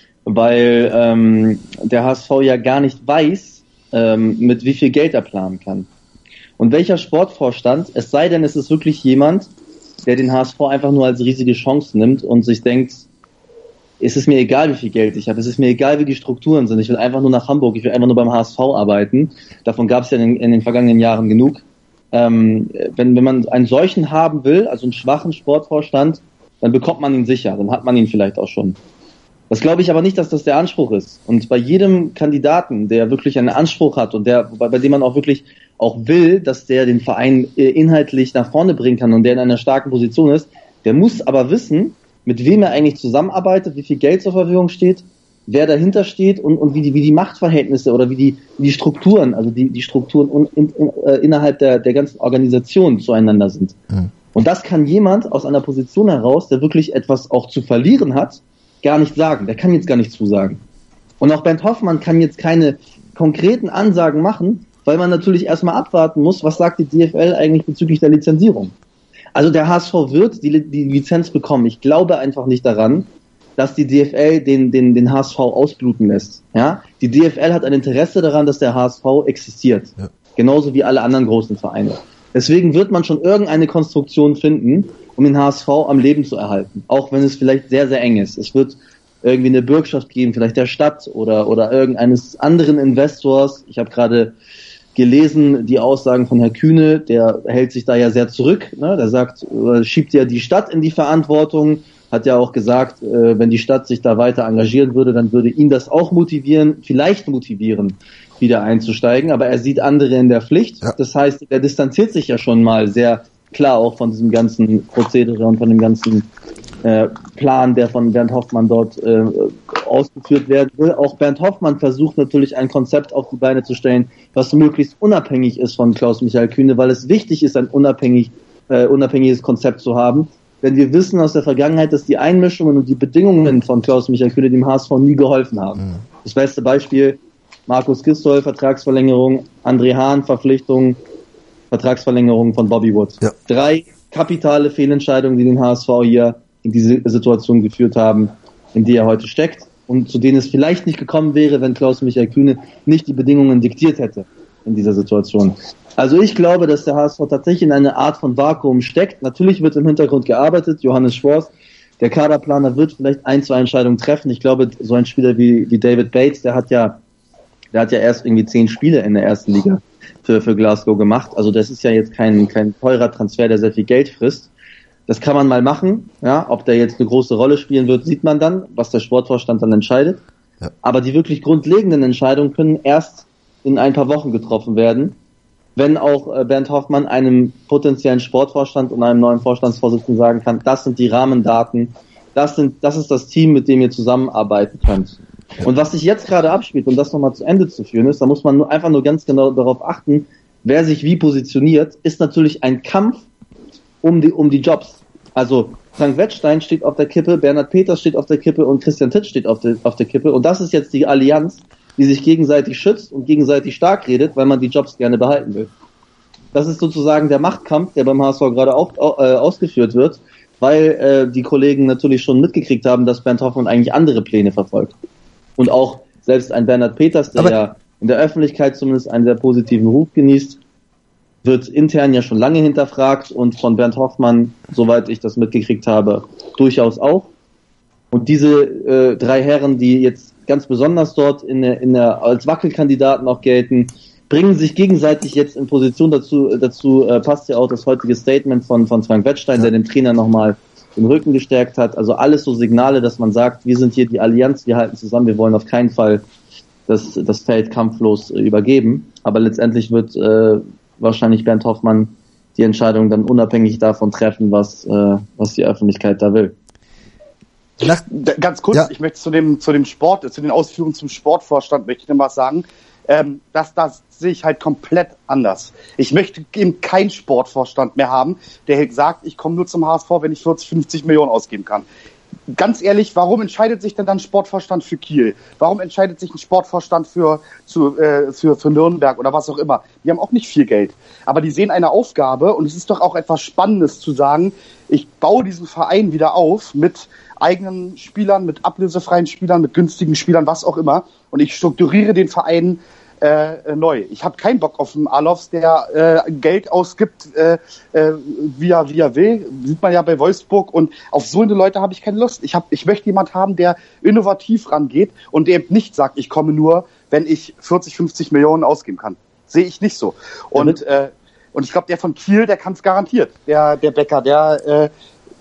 weil der HSV ja gar nicht weiß, mit wie viel Geld er planen kann. Und welcher Sportvorstand, es sei denn, es ist wirklich jemand, der den HSV einfach nur als riesige Chance nimmt und sich denkt, es ist mir egal, wie viel Geld ich habe, es ist mir egal, wie die Strukturen sind, ich will einfach nur nach Hamburg, ich will einfach nur beim HSV arbeiten. Davon gab es ja in den vergangenen Jahren genug. Wenn man einen solchen haben will, also einen schwachen Sportvorstand, dann bekommt man ihn sicher, dann hat man ihn vielleicht auch schon. Das glaube ich aber nicht, dass das der Anspruch ist. Und bei jedem Kandidaten, der wirklich einen Anspruch hat und bei dem man auch wirklich auch will, dass der den Verein inhaltlich nach vorne bringen kann und der in einer starken Position ist, der muss aber wissen, mit wem er eigentlich zusammenarbeitet, wie viel Geld zur Verfügung steht, wer dahinter steht und wie die Machtverhältnisse oder wie die Strukturen, also die Strukturen innerhalb der ganzen Organisation zueinander sind. Mhm. Und das kann jemand aus einer Position heraus, der wirklich etwas auch zu verlieren hat, gar nicht sagen. Der kann jetzt gar nicht zusagen. Und auch Bernd Hoffmann kann jetzt keine konkreten Ansagen machen, weil man natürlich erstmal abwarten muss, was sagt die DFL eigentlich bezüglich der Lizenzierung. Also der HSV wird die Lizenz bekommen. Ich glaube einfach nicht daran, dass die DFL den HSV ausbluten lässt. Ja? Die DFL hat ein Interesse daran, dass der HSV existiert. Ja. Genauso wie alle anderen großen Vereine. Deswegen wird man schon irgendeine Konstruktion finden, um den HSV am Leben zu erhalten. Auch wenn es vielleicht sehr, sehr eng ist. Es wird irgendwie eine Bürgschaft geben, vielleicht der Stadt oder irgendeines anderen Investors. Ich habe gerade gelesen, die Aussagen von Herrn Kühne, der hält sich da ja sehr zurück. Ne? Der sagt, schiebt ja die Stadt in die Verantwortung, hat ja auch gesagt, wenn die Stadt sich da weiter engagieren würde, dann würde ihn das auch vielleicht motivieren, wieder einzusteigen. Aber er sieht andere in der Pflicht. Ja. Das heißt, er distanziert sich ja schon mal sehr klar auch von diesem ganzen Prozedere und von dem ganzen Plan, der von Bernd Hoffmann dort ausgeführt werden will. Auch Bernd Hoffmann versucht natürlich ein Konzept auf die Beine zu stellen, was möglichst unabhängig ist von Klaus-Michael Kühne, weil es wichtig ist, ein unabhängiges Konzept zu haben. Denn wir wissen aus der Vergangenheit, dass die Einmischungen und die Bedingungen von Klaus-Michael Kühne dem HSV nie geholfen haben. Mhm. Das beste Beispiel, Markus Gisdol, Vertragsverlängerung, André Hahn, Verpflichtung, Vertragsverlängerung von Bobby Wood. Ja. 3 kapitale Fehlentscheidungen, die den HSV hier in diese Situation geführt haben, in die er heute steckt. und zu denen es vielleicht nicht gekommen wäre, wenn Klaus-Michael Kühne nicht die Bedingungen diktiert hätte in dieser Situation. Also ich glaube, dass der HSV tatsächlich in eine Art von Vakuum steckt. Natürlich wird im Hintergrund gearbeitet. Johannes Schwarz, der Kaderplaner, wird vielleicht 1-2 Entscheidungen treffen. Ich glaube, so ein Spieler wie David Bates, der hat ja erst irgendwie 10 Spiele in der ersten Liga für Glasgow gemacht. Also das ist ja jetzt kein teurer Transfer, der sehr viel Geld frisst. Das kann man mal machen. Ja, ob der jetzt eine große Rolle spielen wird, sieht man dann, was der Sportvorstand dann entscheidet. Ja. Aber die wirklich grundlegenden Entscheidungen können erst in ein paar Wochen getroffen werden, wenn auch Bernd Hoffmann einem potenziellen Sportvorstand und einem neuen Vorstandsvorsitzenden sagen kann, das sind die Rahmendaten, das ist das Team, mit dem ihr zusammenarbeiten könnt. Und was sich jetzt gerade abspielt, um das nochmal zu Ende zu führen ist, da muss man einfach nur ganz genau darauf achten, wer sich wie positioniert, ist natürlich ein Kampf um die Jobs. Also Frank Wettstein steht auf der Kippe, Bernhard Peters steht auf der Kippe und Christian Titsch steht auf der Kippe. Und das ist jetzt die Allianz, die sich gegenseitig schützt und gegenseitig stark redet, weil man die Jobs gerne behalten will. Das ist sozusagen der Machtkampf, der beim HSV gerade auch ausgeführt wird, weil die Kollegen natürlich schon mitgekriegt haben, dass Bernd Hoffmann eigentlich andere Pläne verfolgt. Und auch selbst ein Bernhard Peters, der ja in der Öffentlichkeit zumindest einen sehr positiven Ruf genießt, wird intern ja schon lange hinterfragt und von Bernd Hoffmann, soweit ich das mitgekriegt habe, durchaus auch. Und diese 3 Herren, die jetzt ganz besonders dort als Wackelkandidaten auch gelten, bringen sich gegenseitig jetzt in Position dazu passt ja auch das heutige Statement von Frank Wettstein, der dem Trainer nochmal den Rücken gestärkt hat. Also alles so Signale, dass man sagt, wir sind hier die Allianz, wir halten zusammen, wir wollen auf keinen Fall das Feld kampflos übergeben. Aber letztendlich wird wahrscheinlich Bernd Hoffmann die Entscheidung dann unabhängig davon treffen, was die Öffentlichkeit da will. Ganz kurz, ich möchte zu dem Sport, zu den Ausführungen zum Sportvorstand möchte ich noch was sagen. Das sehe ich halt komplett anders. Ich möchte eben keinen Sportvorstand mehr haben, der sagt, ich komme nur zum HSV, wenn ich 40, 50 Millionen ausgeben kann. Ganz ehrlich, warum entscheidet sich denn dann ein Sportvorstand für Kiel? Warum entscheidet sich ein Sportvorstand für Nürnberg oder was auch immer? Die haben auch nicht viel Geld. Aber die sehen eine Aufgabe und es ist doch auch etwas Spannendes zu sagen, ich baue diesen Verein wieder auf mit eigenen Spielern, mit ablösefreien Spielern, mit günstigen Spielern, was auch immer. Und ich strukturiere den Verein neu. Ich habe keinen Bock auf einen Alofs, der Geld ausgibt, wie er will. Sieht man ja bei Wolfsburg. Und auf so eine Leute habe ich keine Lust. Ich möchte jemand haben, der innovativ rangeht und der eben nicht sagt, ich komme nur, wenn ich 40, 50 Millionen ausgeben kann. Sehe ich nicht so. Und ich glaube, der von Kiel, der kann es garantiert. Der Becker, der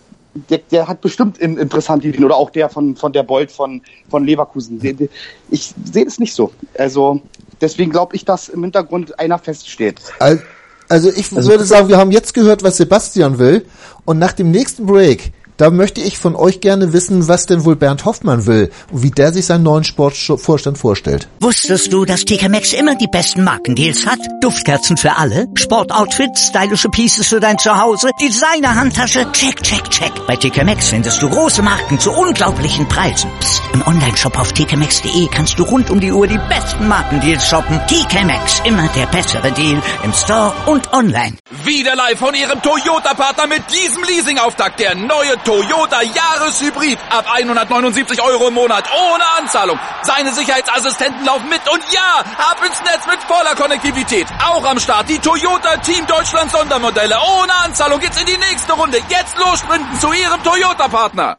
hat bestimmt interessante Ideen. Oder auch der von der Bolt von Leverkusen. Ich sehe es nicht so. Also deswegen glaube ich, dass im Hintergrund einer feststeht. Also ich würde sagen, wir haben jetzt gehört, was Sebastian will. Und nach dem nächsten Break, da möchte ich von euch gerne wissen, was denn wohl Bernd Hoffmann will und wie der sich seinen neuen Sportvorstand vorstellt. Wusstest du, dass TK Maxx immer die besten Markendeals hat? Duftkerzen für alle, Sportoutfits, stylische Pieces für dein Zuhause, Designer-Handtasche, check, check, check. Bei TK Maxx findest du große Marken zu unglaublichen Preisen. Psst. Im Onlineshop auf tkmaxx.de kannst du rund um die Uhr die besten Markendeals shoppen. TK Maxx, immer der bessere Deal im Store und online. Wieder live von ihrem Toyota-Partner mit diesem Leasing-Auftakt. Der neue Toyota Jahreshybrid. Ab 179 € im Monat. Ohne Anzahlung. Seine Sicherheitsassistenten laufen mit. Und ja, ab ins Netz mit voller Konnektivität. Auch am Start die Toyota Team Deutschland Sondermodelle. Ohne Anzahlung geht's in die nächste Runde. Jetzt los sprinten zu ihrem Toyota-Partner.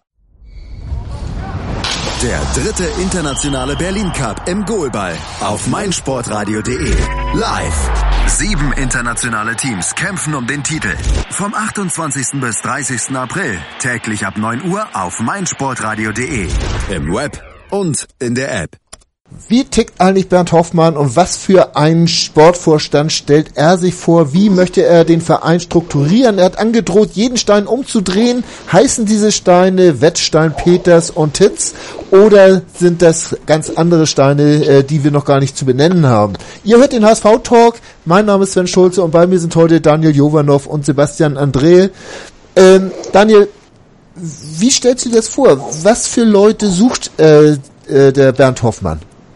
Der 3. internationale Berlin Cup im Goalball auf meinsportradio.de. Live. 7 internationale Teams kämpfen um den Titel. Vom 28. bis 30. April. Täglich ab 9 Uhr auf meinsportradio.de. Im Web und in der App. Wie tickt eigentlich Bernd Hoffmann und was für einen Sportvorstand stellt er sich vor? Wie möchte er den Verein strukturieren? Er hat angedroht, jeden Stein umzudrehen. Heißen diese Steine Wettstein, Peters und Titz? Oder sind das ganz andere Steine, die wir noch gar nicht zu benennen haben? Ihr hört den HSV-Talk. Mein Name ist Sven Schulze und bei mir sind heute Daniel Jovanov und Sebastian André. Daniel, wie stellst du dir das vor? Was für Leute sucht der Bernd Hoffmann?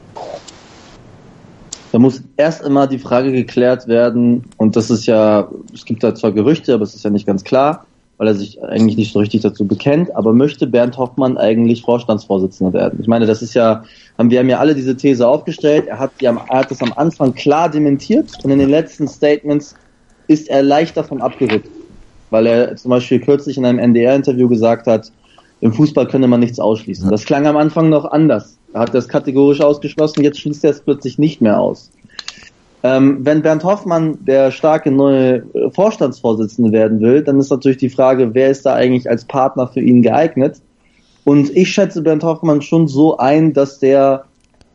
Da muss erst immer die Frage geklärt werden, und das ist ja, es gibt da zwar Gerüchte, aber es ist ja nicht ganz klar, weil weil er sich eigentlich nicht so richtig dazu bekennt, aber möchte Bernd Hoffmann eigentlich Vorstandsvorsitzender werden. Ich meine, das ist ja, wir haben ja alle diese These aufgestellt, er hat das am Anfang klar dementiert und in den letzten Statements ist er leicht davon abgerückt, weil er zum Beispiel kürzlich in einem NDR-Interview gesagt hat, im Fußball könne man nichts ausschließen. Das klang am Anfang noch anders. Er hat das kategorisch ausgeschlossen, jetzt schließt er es plötzlich nicht mehr aus. Wenn Bernd Hoffmann der starke neue Vorstandsvorsitzende werden will, dann ist natürlich die Frage, wer ist da eigentlich als Partner für ihn geeignet? Und ich schätze Bernd Hoffmann schon so ein, dass der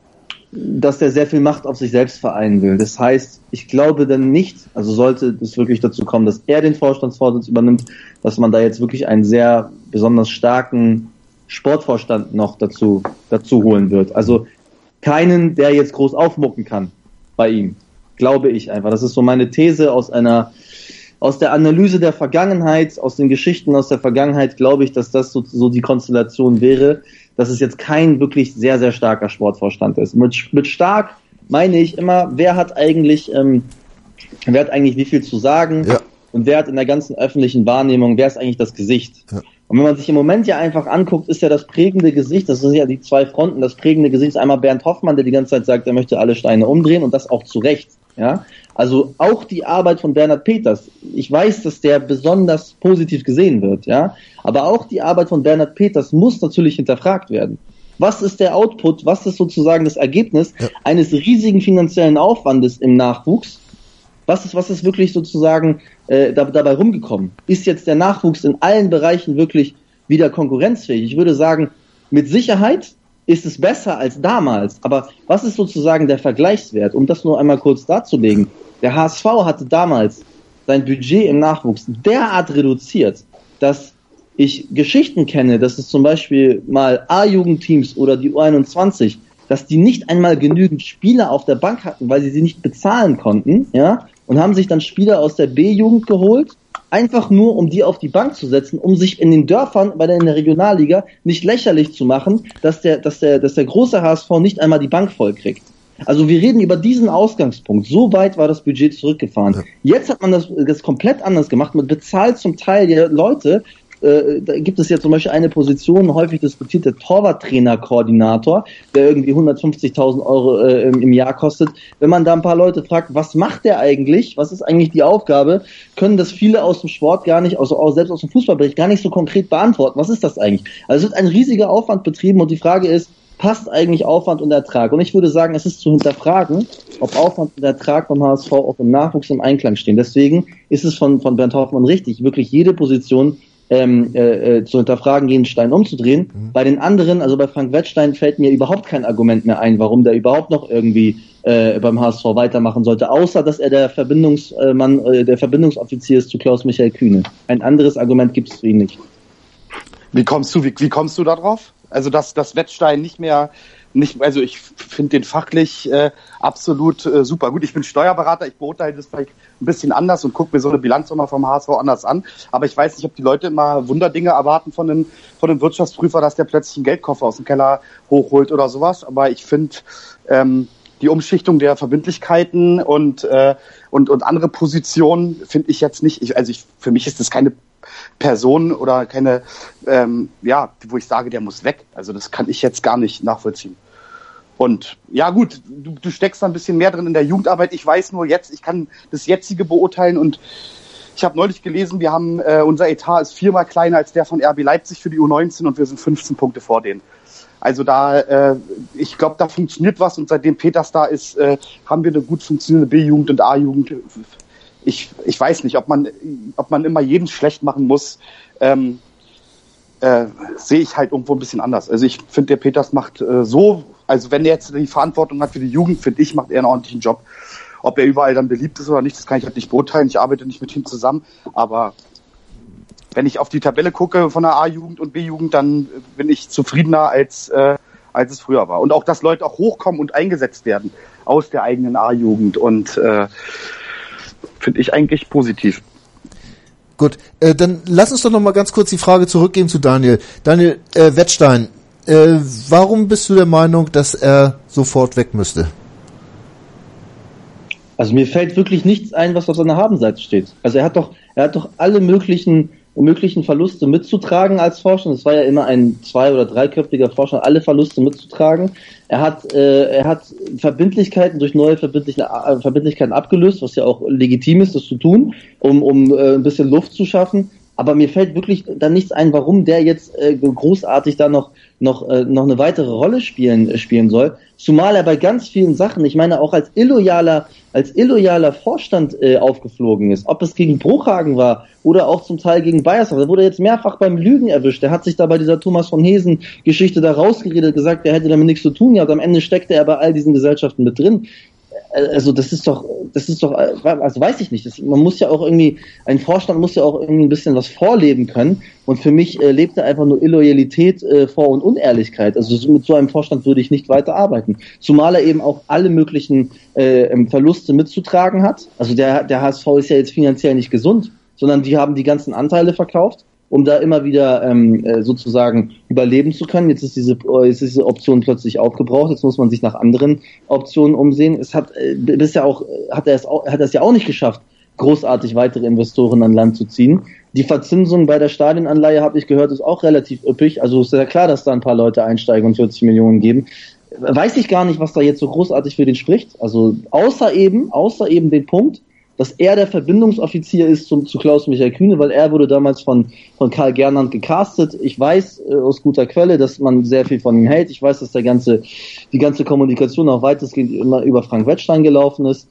sehr viel Macht auf sich selbst vereinen will. Das heißt, ich glaube dann nicht, also sollte es wirklich dazu kommen, dass er den Vorstandsvorsitz übernimmt, dass man da jetzt wirklich einen sehr besonders starken Sportvorstand noch dazu holen wird. Also keinen, der jetzt groß aufmucken kann bei ihm. Glaube ich einfach. Das ist so meine These aus der Analyse der Vergangenheit, aus den Geschichten aus der Vergangenheit, glaube ich, dass das so die Konstellation wäre, dass es jetzt kein wirklich sehr, sehr starker Sportvorstand ist. Mit stark meine ich immer, wer hat eigentlich wie viel zu sagen, ja, und wer hat in der ganzen öffentlichen Wahrnehmung, wer ist eigentlich das Gesicht? Ja. Und wenn man sich im Moment ja einfach anguckt, ist ja das prägende Gesicht, das sind ja die zwei Fronten, das prägende Gesicht ist einmal Bernd Hoffmann, der die ganze Zeit sagt, er möchte alle Steine umdrehen und das auch zu Recht. Ja, also auch die Arbeit von Bernhard Peters. Ich weiß, dass der besonders positiv gesehen wird, ja, aber auch die Arbeit von Bernhard Peters muss natürlich hinterfragt werden. Was ist der Output? Was ist sozusagen das Ergebnis eines riesigen finanziellen Aufwandes im Nachwuchs? Was ist wirklich sozusagen dabei rumgekommen? Ist jetzt der Nachwuchs in allen Bereichen wirklich wieder konkurrenzfähig? Ich würde sagen, mit Sicherheit ist es besser als damals. Aber was ist sozusagen der Vergleichswert? Um das nur einmal kurz darzulegen. Der HSV hatte damals sein Budget im Nachwuchs derart reduziert, dass ich Geschichten kenne, dass es zum Beispiel mal A-Jugendteams oder die U21, dass die nicht einmal genügend Spieler auf der Bank hatten, weil sie nicht bezahlen konnten, ja, und haben sich dann Spieler aus der B-Jugend geholt, einfach nur, um die auf die Bank zu setzen, um sich in den Dörfern in der Regionalliga nicht lächerlich zu machen, dass der große HSV nicht einmal die Bank voll kriegt. Also wir reden über diesen Ausgangspunkt. So weit war das Budget zurückgefahren. Ja. Jetzt hat man das komplett anders gemacht. Man bezahlt zum Teil die Leute. Da gibt es ja zum Beispiel eine Position, häufig diskutiert, der Torwarttrainer-Koordinator, der irgendwie 150.000 Euro im Jahr kostet. Wenn man da ein paar Leute fragt, was macht der eigentlich, was ist eigentlich die Aufgabe, können das viele aus dem Sport gar nicht, selbst aus dem Fußballbereich, gar nicht so konkret beantworten. Was ist das eigentlich? Also es wird ein riesiger Aufwand betrieben und die Frage ist, passt eigentlich Aufwand und Ertrag? Und ich würde sagen, es ist zu hinterfragen, ob Aufwand und Ertrag vom HSV auch im Nachwuchs im Einklang stehen. Deswegen ist es von Bernd Hoffmann richtig, wirklich jede Position zu hinterfragen, jeden Stein umzudrehen. Mhm. Bei den anderen, also bei Frank Wettstein, fällt mir überhaupt kein Argument mehr ein, warum der überhaupt noch irgendwie beim HSV weitermachen sollte, außer dass er der Verbindungsoffizier ist zu Klaus-Michael Kühne. Ein anderes Argument gibt es für ihn nicht. Wie kommst du da drauf? Also dass Wettstein also ich finde den fachlich absolut super. Gut, ich bin Steuerberater, ich beurteile das vielleicht ein bisschen anders und gucke mir so eine Bilanz immer vom HSV anders an. Aber ich weiß nicht, ob die Leute immer Wunderdinge erwarten von einem Wirtschaftsprüfer, dass der plötzlich einen Geldkoffer aus dem Keller hochholt oder sowas. Aber ich finde die Umschichtung der Verbindlichkeiten und andere Positionen finde ich jetzt nicht. Für mich ist das keine Person oder keine, wo ich sage, der muss weg. Also das kann ich jetzt gar nicht nachvollziehen. Und ja gut, du steckst da ein bisschen mehr drin in der Jugendarbeit. Ich weiß nur jetzt, ich kann das Jetzige beurteilen und ich habe neulich gelesen, wir haben unser Etat ist 4-mal kleiner als der von RB Leipzig für die U19 und wir sind 15 Punkte vor denen. Also ich glaube, da funktioniert was und seitdem Peters da ist, haben wir eine gut funktionierende B-Jugend und A-Jugend. Ich weiß nicht, ob man immer jeden schlecht machen muss, sehe ich halt irgendwo ein bisschen anders. Also ich finde, der Peters macht also wenn er jetzt die Verantwortung hat für die Jugend, finde ich, macht er einen ordentlichen Job. Ob er überall dann beliebt ist oder nicht, das kann ich halt nicht beurteilen. Ich arbeite nicht mit ihm zusammen, aber wenn ich auf die Tabelle gucke von der A-Jugend und B-Jugend, dann bin ich zufriedener als es früher war. Und auch, dass Leute auch hochkommen und eingesetzt werden aus der eigenen A-Jugend und finde ich eigentlich positiv. Gut, dann lass uns doch noch mal ganz kurz die Frage zurückgeben zu Daniel. Daniel Wettstein, warum bist du der Meinung, dass er sofort weg müsste? Also mir fällt wirklich nichts ein, was auf seiner Habenseite steht. Also er hat doch alle möglichen möglichen Verluste mitzutragen als Vorstand. Es war ja immer ein 2- oder 3-köpfiger Vorstand, alle Verluste mitzutragen. Er hat Verbindlichkeiten durch neue Verbindlichkeiten abgelöst, was ja auch legitim ist, das zu tun, um ein bisschen Luft zu schaffen. Aber mir fällt wirklich dann nichts ein, warum der jetzt großartig da noch eine weitere Rolle spielen soll. Zumal er bei ganz vielen Sachen, ich meine auch als illoyaler Vorstand aufgeflogen ist. Ob es gegen Bruchhagen war oder auch zum Teil gegen Beiersdorf. Da wurde jetzt mehrfach beim Lügen erwischt. Der hat sich da bei dieser Thomas von Hesen Geschichte da rausgeredet, gesagt, er hätte damit nichts zu tun gehabt. Am Ende steckte er bei all diesen Gesellschaften mit drin. Also das ist doch, also weiß ich nicht. Ein Vorstand muss ja auch irgendwie ein bisschen was vorleben können. Und für mich lebt er einfach nur Illoyalität vor und Unehrlichkeit. Also mit so einem Vorstand würde ich nicht weiter arbeiten. Zumal er eben auch alle möglichen Verluste mitzutragen hat. Also der HSV ist ja jetzt finanziell nicht gesund, sondern die haben die ganzen Anteile verkauft, um da immer wieder sozusagen überleben zu können. Jetzt ist diese Option plötzlich aufgebraucht. Jetzt muss man sich nach anderen Optionen umsehen. Bisher hat er es ja auch nicht geschafft, großartig weitere Investoren an Land zu ziehen. Die Verzinsung bei der Stadionanleihe, habe ich gehört, ist auch relativ üppig. Also ist ja klar, dass da ein paar Leute einsteigen und 40 Millionen geben. Weiß ich gar nicht, was da jetzt so großartig für den spricht. Also außer eben den Punkt, dass er der Verbindungsoffizier ist zu Klaus-Michael Kühne, weil er wurde damals von Karl Gernand gecastet. Ich weiß aus guter Quelle, dass man sehr viel von ihm hält. Ich weiß, dass die ganze Kommunikation auch weitestgehend immer über Frank Wettstein gelaufen ist.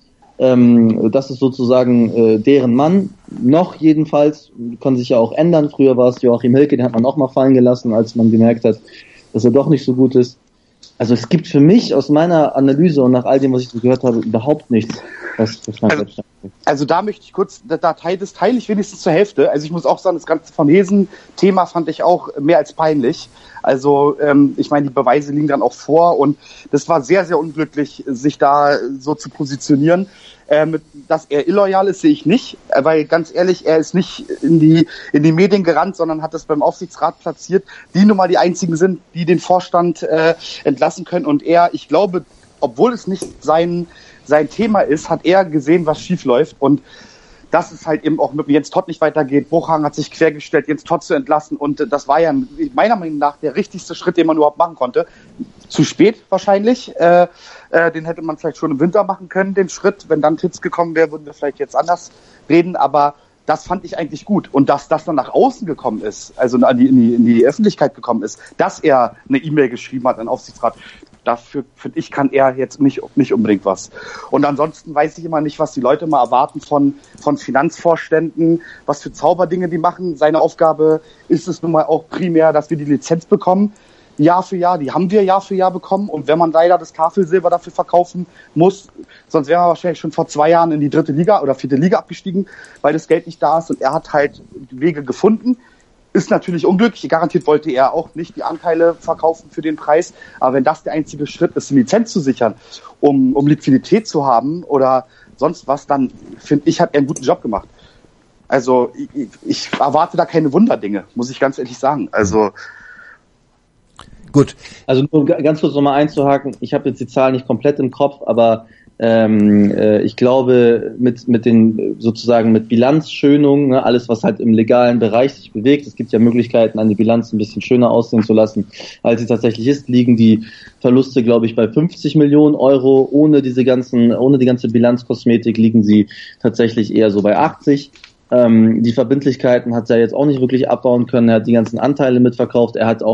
Das ist sozusagen deren Mann. Noch jedenfalls, kann sich ja auch ändern. Früher war es Joachim Hilke, den hat man auch mal fallen gelassen, als man gemerkt hat, dass er doch nicht so gut ist. Also es gibt für mich aus meiner Analyse und nach all dem, was ich so gehört habe, überhaupt nichts, was Frank Wettstein ist. Also da möchte ich kurz, das teile ich wenigstens zur Hälfte. Also ich muss auch sagen, das ganze von Hesen-Thema fand ich auch mehr als peinlich. Also ich meine, die Beweise liegen dann auch vor und das war sehr, sehr unglücklich, sich da so zu positionieren. Dass er illoyal ist, sehe ich nicht, weil ganz ehrlich, er ist nicht in die Medien gerannt, sondern hat das beim Aufsichtsrat platziert, die nun mal die einzigen sind, die den Vorstand entlassen können. Und er, ich glaube, obwohl es nicht sein Thema ist, hat er gesehen, was schief läuft und dass es halt eben auch mit Jens Todt nicht weitergeht. Bruchhagen hat sich quergestellt, Jens Todt zu entlassen und das war ja meiner Meinung nach der richtigste Schritt, den man überhaupt machen konnte. Zu spät wahrscheinlich. Den hätte man vielleicht schon im Winter machen können, den Schritt. Wenn dann Titz gekommen wäre, würden wir vielleicht jetzt anders reden, aber das fand ich eigentlich gut. Und dass das dann nach außen gekommen ist, also in die Öffentlichkeit gekommen ist, dass er eine E-Mail geschrieben hat an den Aufsichtsrat, dafür, finde ich, kann er jetzt nicht unbedingt was. Und ansonsten weiß ich immer nicht, was die Leute mal erwarten von Finanzvorständen, was für Zauberdinge die machen. Seine Aufgabe ist es nun mal auch primär, dass wir die Lizenz bekommen, Jahr für Jahr. Die haben wir Jahr für Jahr bekommen. Und wenn man leider das Tafelsilber dafür verkaufen muss, sonst wären wir wahrscheinlich schon vor 2 Jahren in die 3. Liga oder 4. Liga abgestiegen, weil das Geld nicht da ist. Und er hat halt Wege gefunden. Ist natürlich unglücklich. Garantiert wollte er auch nicht die Anteile verkaufen für den Preis. Aber wenn das der einzige Schritt ist, eine Lizenz zu sichern, um Liquidität zu haben oder sonst was, dann finde ich, hat er einen guten Job gemacht. Also ich erwarte da keine Wunderdinge, muss ich ganz ehrlich sagen. Also gut. Also nur ganz kurz nochmal einzuhaken. Ich habe jetzt die Zahlen nicht komplett im Kopf, aber ich glaube, mit den sozusagen mit Bilanzschönung, ne, alles was halt im legalen Bereich sich bewegt, es gibt ja Möglichkeiten, eine Bilanz ein bisschen schöner aussehen zu lassen, als sie tatsächlich ist, liegen die Verluste, glaube ich, bei 50 Millionen Euro. Ohne die ganze Bilanzkosmetik liegen sie tatsächlich eher so bei 80. Die Verbindlichkeiten hat er jetzt auch nicht wirklich abbauen können. Er hat die ganzen Anteile mitverkauft. Er hat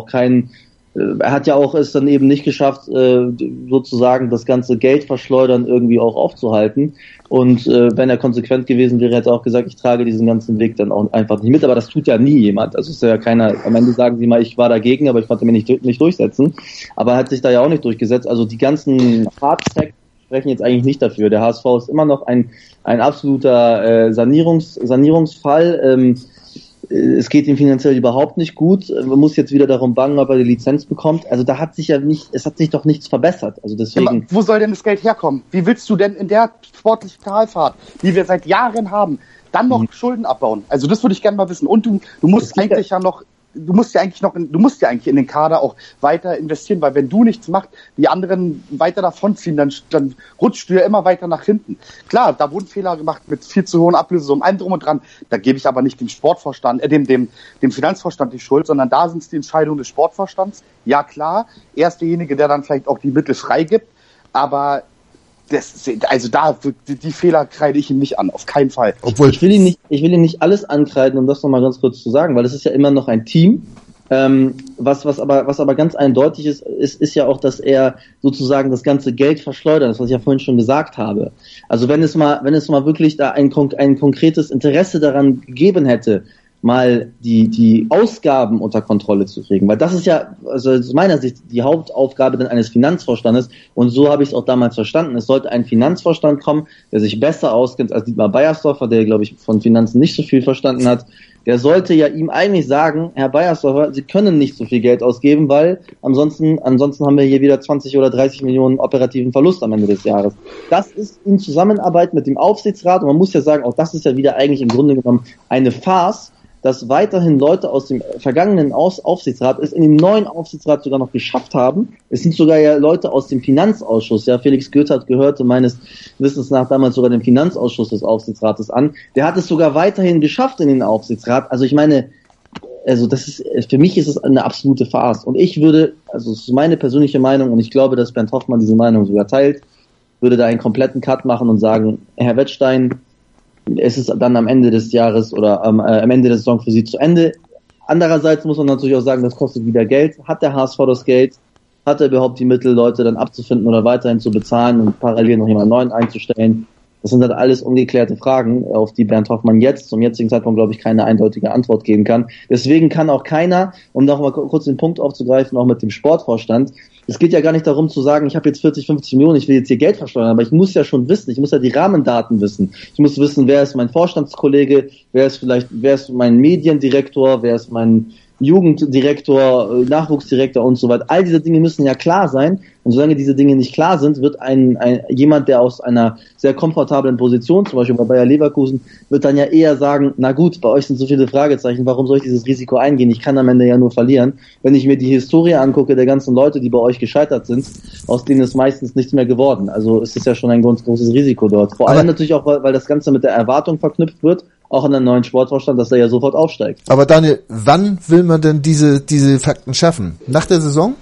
ja auch es dann eben nicht geschafft, sozusagen das ganze Geld verschleudern irgendwie auch aufzuhalten. Und wenn er konsequent gewesen wäre, hätte er auch gesagt, ich trage diesen ganzen Weg dann auch einfach nicht mit. Aber das tut ja nie jemand. Also ist ja keiner, am Ende sagen sie mal, ich war dagegen, aber ich konnte mich nicht durchsetzen. Aber er hat sich da ja auch nicht durchgesetzt. Also die ganzen Hard-Facts sprechen jetzt eigentlich nicht dafür. Der HSV ist immer noch ein absoluter Sanierungsfall. Es geht ihm finanziell überhaupt nicht gut. Man muss jetzt wieder darum bangen, ob er die Lizenz bekommt. Also da hat sich doch nichts verbessert. Also deswegen. Aber wo soll denn das Geld herkommen? Wie willst du denn in der sportlichen Talfahrt, die wir seit Jahren haben, dann noch Schulden abbauen? Also das würde ich gerne mal wissen. Und du musst eigentlich ja noch du musst ja eigentlich in den Kader auch weiter investieren, weil wenn du nichts machst, die anderen weiter davonziehen, dann rutscht du ja immer weiter nach hinten. Klar, da wurden Fehler gemacht mit viel zu hohen Ablösesummen, allem drum und dran. Da gebe ich aber nicht dem Sportvorstand, dem Finanzvorstand die Schuld, sondern da sind es die Entscheidungen des Sportvorstands. Ja klar, er ist derjenige, der dann vielleicht auch die Mittel freigibt, aber die Fehler kreide ich ihm nicht an, auf keinen Fall. Obwohl ich will ihm nicht alles ankreiden, um das nochmal ganz kurz zu sagen, weil es ist ja immer noch ein Team. Was aber ganz eindeutig ist ja auch, dass er sozusagen das ganze Geld verschleudert, das was ich ja vorhin schon gesagt habe. Also wenn es mal wirklich da ein konkretes Interesse daran gegeben hätte, mal die Ausgaben unter Kontrolle zu kriegen, weil das ist ja, also aus meiner Sicht, die Hauptaufgabe dann eines Finanzvorstandes, und so habe ich es auch damals verstanden. Es sollte ein Finanzvorstand kommen, der sich besser auskennt als Dietmar Beiersdorfer, der, glaube ich, von Finanzen nicht so viel verstanden hat. Der sollte ja ihm eigentlich sagen, Herr Beiersdorfer, Sie können nicht so viel Geld ausgeben, weil ansonsten haben wir hier wieder 20 oder 30 Millionen operativen Verlust am Ende des Jahres. Das ist in Zusammenarbeit mit dem Aufsichtsrat, und man muss ja sagen, auch das ist ja wieder eigentlich im Grunde genommen eine Farce, dass weiterhin Leute aus dem vergangenen Aufsichtsrat es in dem neuen Aufsichtsrat sogar noch geschafft haben. Es sind sogar ja Leute aus dem Finanzausschuss. Ja, Felix Göthert gehörte meines Wissens nach damals sogar dem Finanzausschuss des Aufsichtsrates an. Der hat es sogar weiterhin geschafft in den Aufsichtsrat. Also ich meine, für mich ist es eine absolute Farce. Und ich würde, also es ist meine persönliche Meinung, und ich glaube, dass Bernd Hoffmann diese Meinung sogar teilt, würde da einen kompletten Cut machen und sagen, Herr Wettstein, es ist dann am Ende des Jahres oder am Ende der Saison für Sie zu Ende. Andererseits muss man natürlich auch sagen, das kostet wieder Geld. Hat der HSV das Geld? Hat er überhaupt die Mittel, Leute dann abzufinden oder weiterhin zu bezahlen und parallel noch jemand Neuen einzustellen? Das sind halt alles ungeklärte Fragen, auf die Bernd Hoffmann zum jetzigen Zeitpunkt, glaube ich, keine eindeutige Antwort geben kann. Deswegen kann auch keiner, um noch mal kurz den Punkt aufzugreifen, auch mit dem Sportvorstand, es geht ja gar nicht darum zu sagen, ich habe jetzt 40, 50 Millionen, ich will jetzt hier Geld versteuern, aber ich muss ja schon wissen, ich muss ja die Rahmendaten wissen. Ich muss wissen, wer ist mein Vorstandskollege, wer ist mein Mediendirektor, wer ist mein Jugenddirektor, Nachwuchsdirektor und so weiter. All diese Dinge müssen ja klar sein. Und solange diese Dinge nicht klar sind, wird jemand, der aus einer sehr komfortablen Position, zum Beispiel bei Bayer Leverkusen, wird dann ja eher sagen, na gut, bei euch sind so viele Fragezeichen, warum soll ich dieses Risiko eingehen? Ich kann am Ende ja nur verlieren. Wenn ich mir die Historie angucke der ganzen Leute, die bei euch gescheitert sind, aus denen ist meistens nichts mehr geworden. Also es ist ja schon ein ganz großes Risiko dort. Vor allem natürlich auch, weil das Ganze mit der Erwartung verknüpft wird, auch an den neuen Sportvorstand, dass er ja sofort aufsteigt. Aber Daniel, wann will man denn diese Fakten schaffen? Nach der Saison?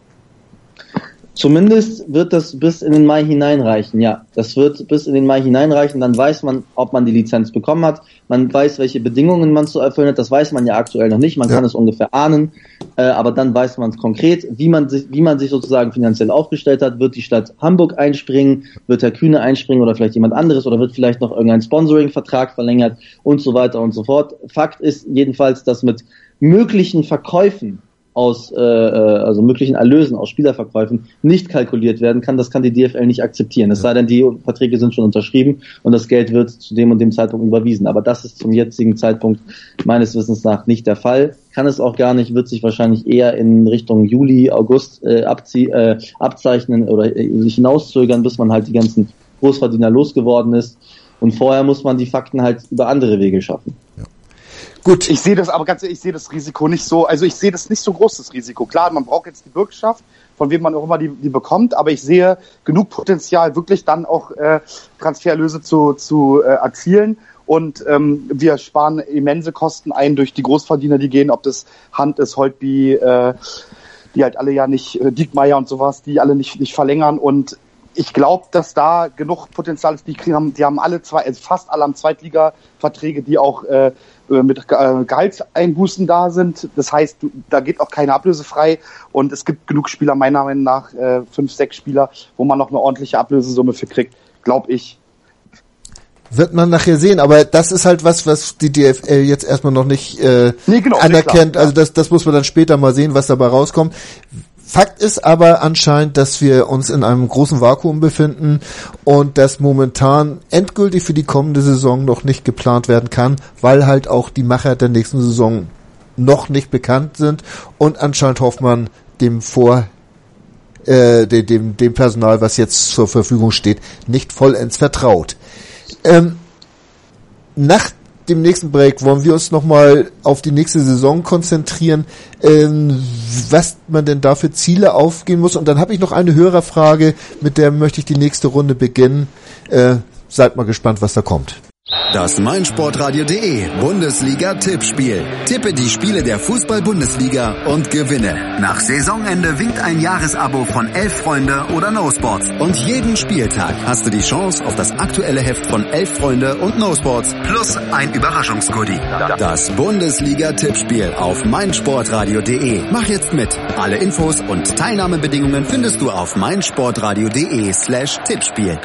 Zumindest wird das bis in den Mai hineinreichen, ja. Das wird bis in den Mai hineinreichen, dann weiß man, ob man die Lizenz bekommen hat. Man weiß, welche Bedingungen man zu erfüllen hat. Das weiß man ja aktuell noch nicht. Man kann es ungefähr ahnen. Aber dann weiß man es konkret, wie man sich sozusagen finanziell aufgestellt hat. Wird die Stadt Hamburg einspringen? Wird Herr Kühne einspringen oder vielleicht jemand anderes? Oder wird vielleicht noch irgendein Sponsoring-Vertrag verlängert? Und so weiter und so fort. Fakt ist jedenfalls, dass mit möglichen Verkäufen also möglichen Erlösen aus Spielerverkäufen nicht kalkuliert werden kann, das kann die DFL nicht akzeptieren. Es sei denn, die Verträge sind schon unterschrieben und das Geld wird zu dem und dem Zeitpunkt überwiesen. Aber das ist zum jetzigen Zeitpunkt meines Wissens nach nicht der Fall. Kann es auch gar nicht, wird sich wahrscheinlich eher in Richtung Juli, August abzeichnen oder sich hinauszögern, bis man halt die ganzen Großverdiener losgeworden ist. Und vorher muss man die Fakten halt über andere Wege schaffen. Ja. Gut. Ich sehe das aber ganz ehrlich, ich sehe das Risiko nicht so, also ich sehe das nicht so groß, das Risiko. Klar, man braucht jetzt die Bürgschaft, von wem man auch immer die bekommt, aber ich sehe genug Potenzial, wirklich dann auch Transfererlöse zu erzielen. Und wir sparen immense Kosten ein durch die Großverdiener, die gehen, ob das Hand ist, Holtby, die halt alle ja nicht, Diekmeyer und sowas, die alle nicht verlängern. Und ich glaube, dass da genug Potenzial ist. Die haben alle fast alle am Zweitliga-Verträge, die auch mit Gehaltseinbußen da sind. Das heißt, da geht auch keine Ablöse frei. Und es gibt genug Spieler, meiner Meinung nach 5, 6 Spieler, wo man noch eine ordentliche Ablösesumme für kriegt, glaube ich. Wird man nachher sehen, aber das ist halt was die DFL jetzt erstmal noch nicht anerkennt. Klar, also das muss man dann später mal sehen, was dabei rauskommt. Fakt ist aber anscheinend, dass wir uns in einem großen Vakuum befinden und dass momentan endgültig für die kommende Saison noch nicht geplant werden kann, weil halt auch die Macher der nächsten Saison noch nicht bekannt sind und anscheinend Hoffmann dem Personal, was jetzt zur Verfügung steht, nicht vollends vertraut. Nach dem nächsten Break wollen wir uns nochmal auf die nächste Saison konzentrieren, was man denn da für Ziele aufgehen muss. Und dann habe ich noch eine Hörerfrage, mit der möchte ich die nächste Runde beginnen. Seid mal gespannt, was da kommt. Das meinsportradio.de Bundesliga-Tippspiel. Tippe die Spiele der Fußball-Bundesliga und gewinne. Nach Saisonende winkt ein Jahresabo von 11 Freunde oder No Sports. Und jeden Spieltag hast du die Chance auf das aktuelle Heft von 11 Freunde und No Sports plus ein Überraschungsgoodie. Das Bundesliga-Tippspiel auf meinsportradio.de. Mach jetzt mit. Alle Infos und Teilnahmebedingungen findest du auf meinsportradio.de/Tippspiel.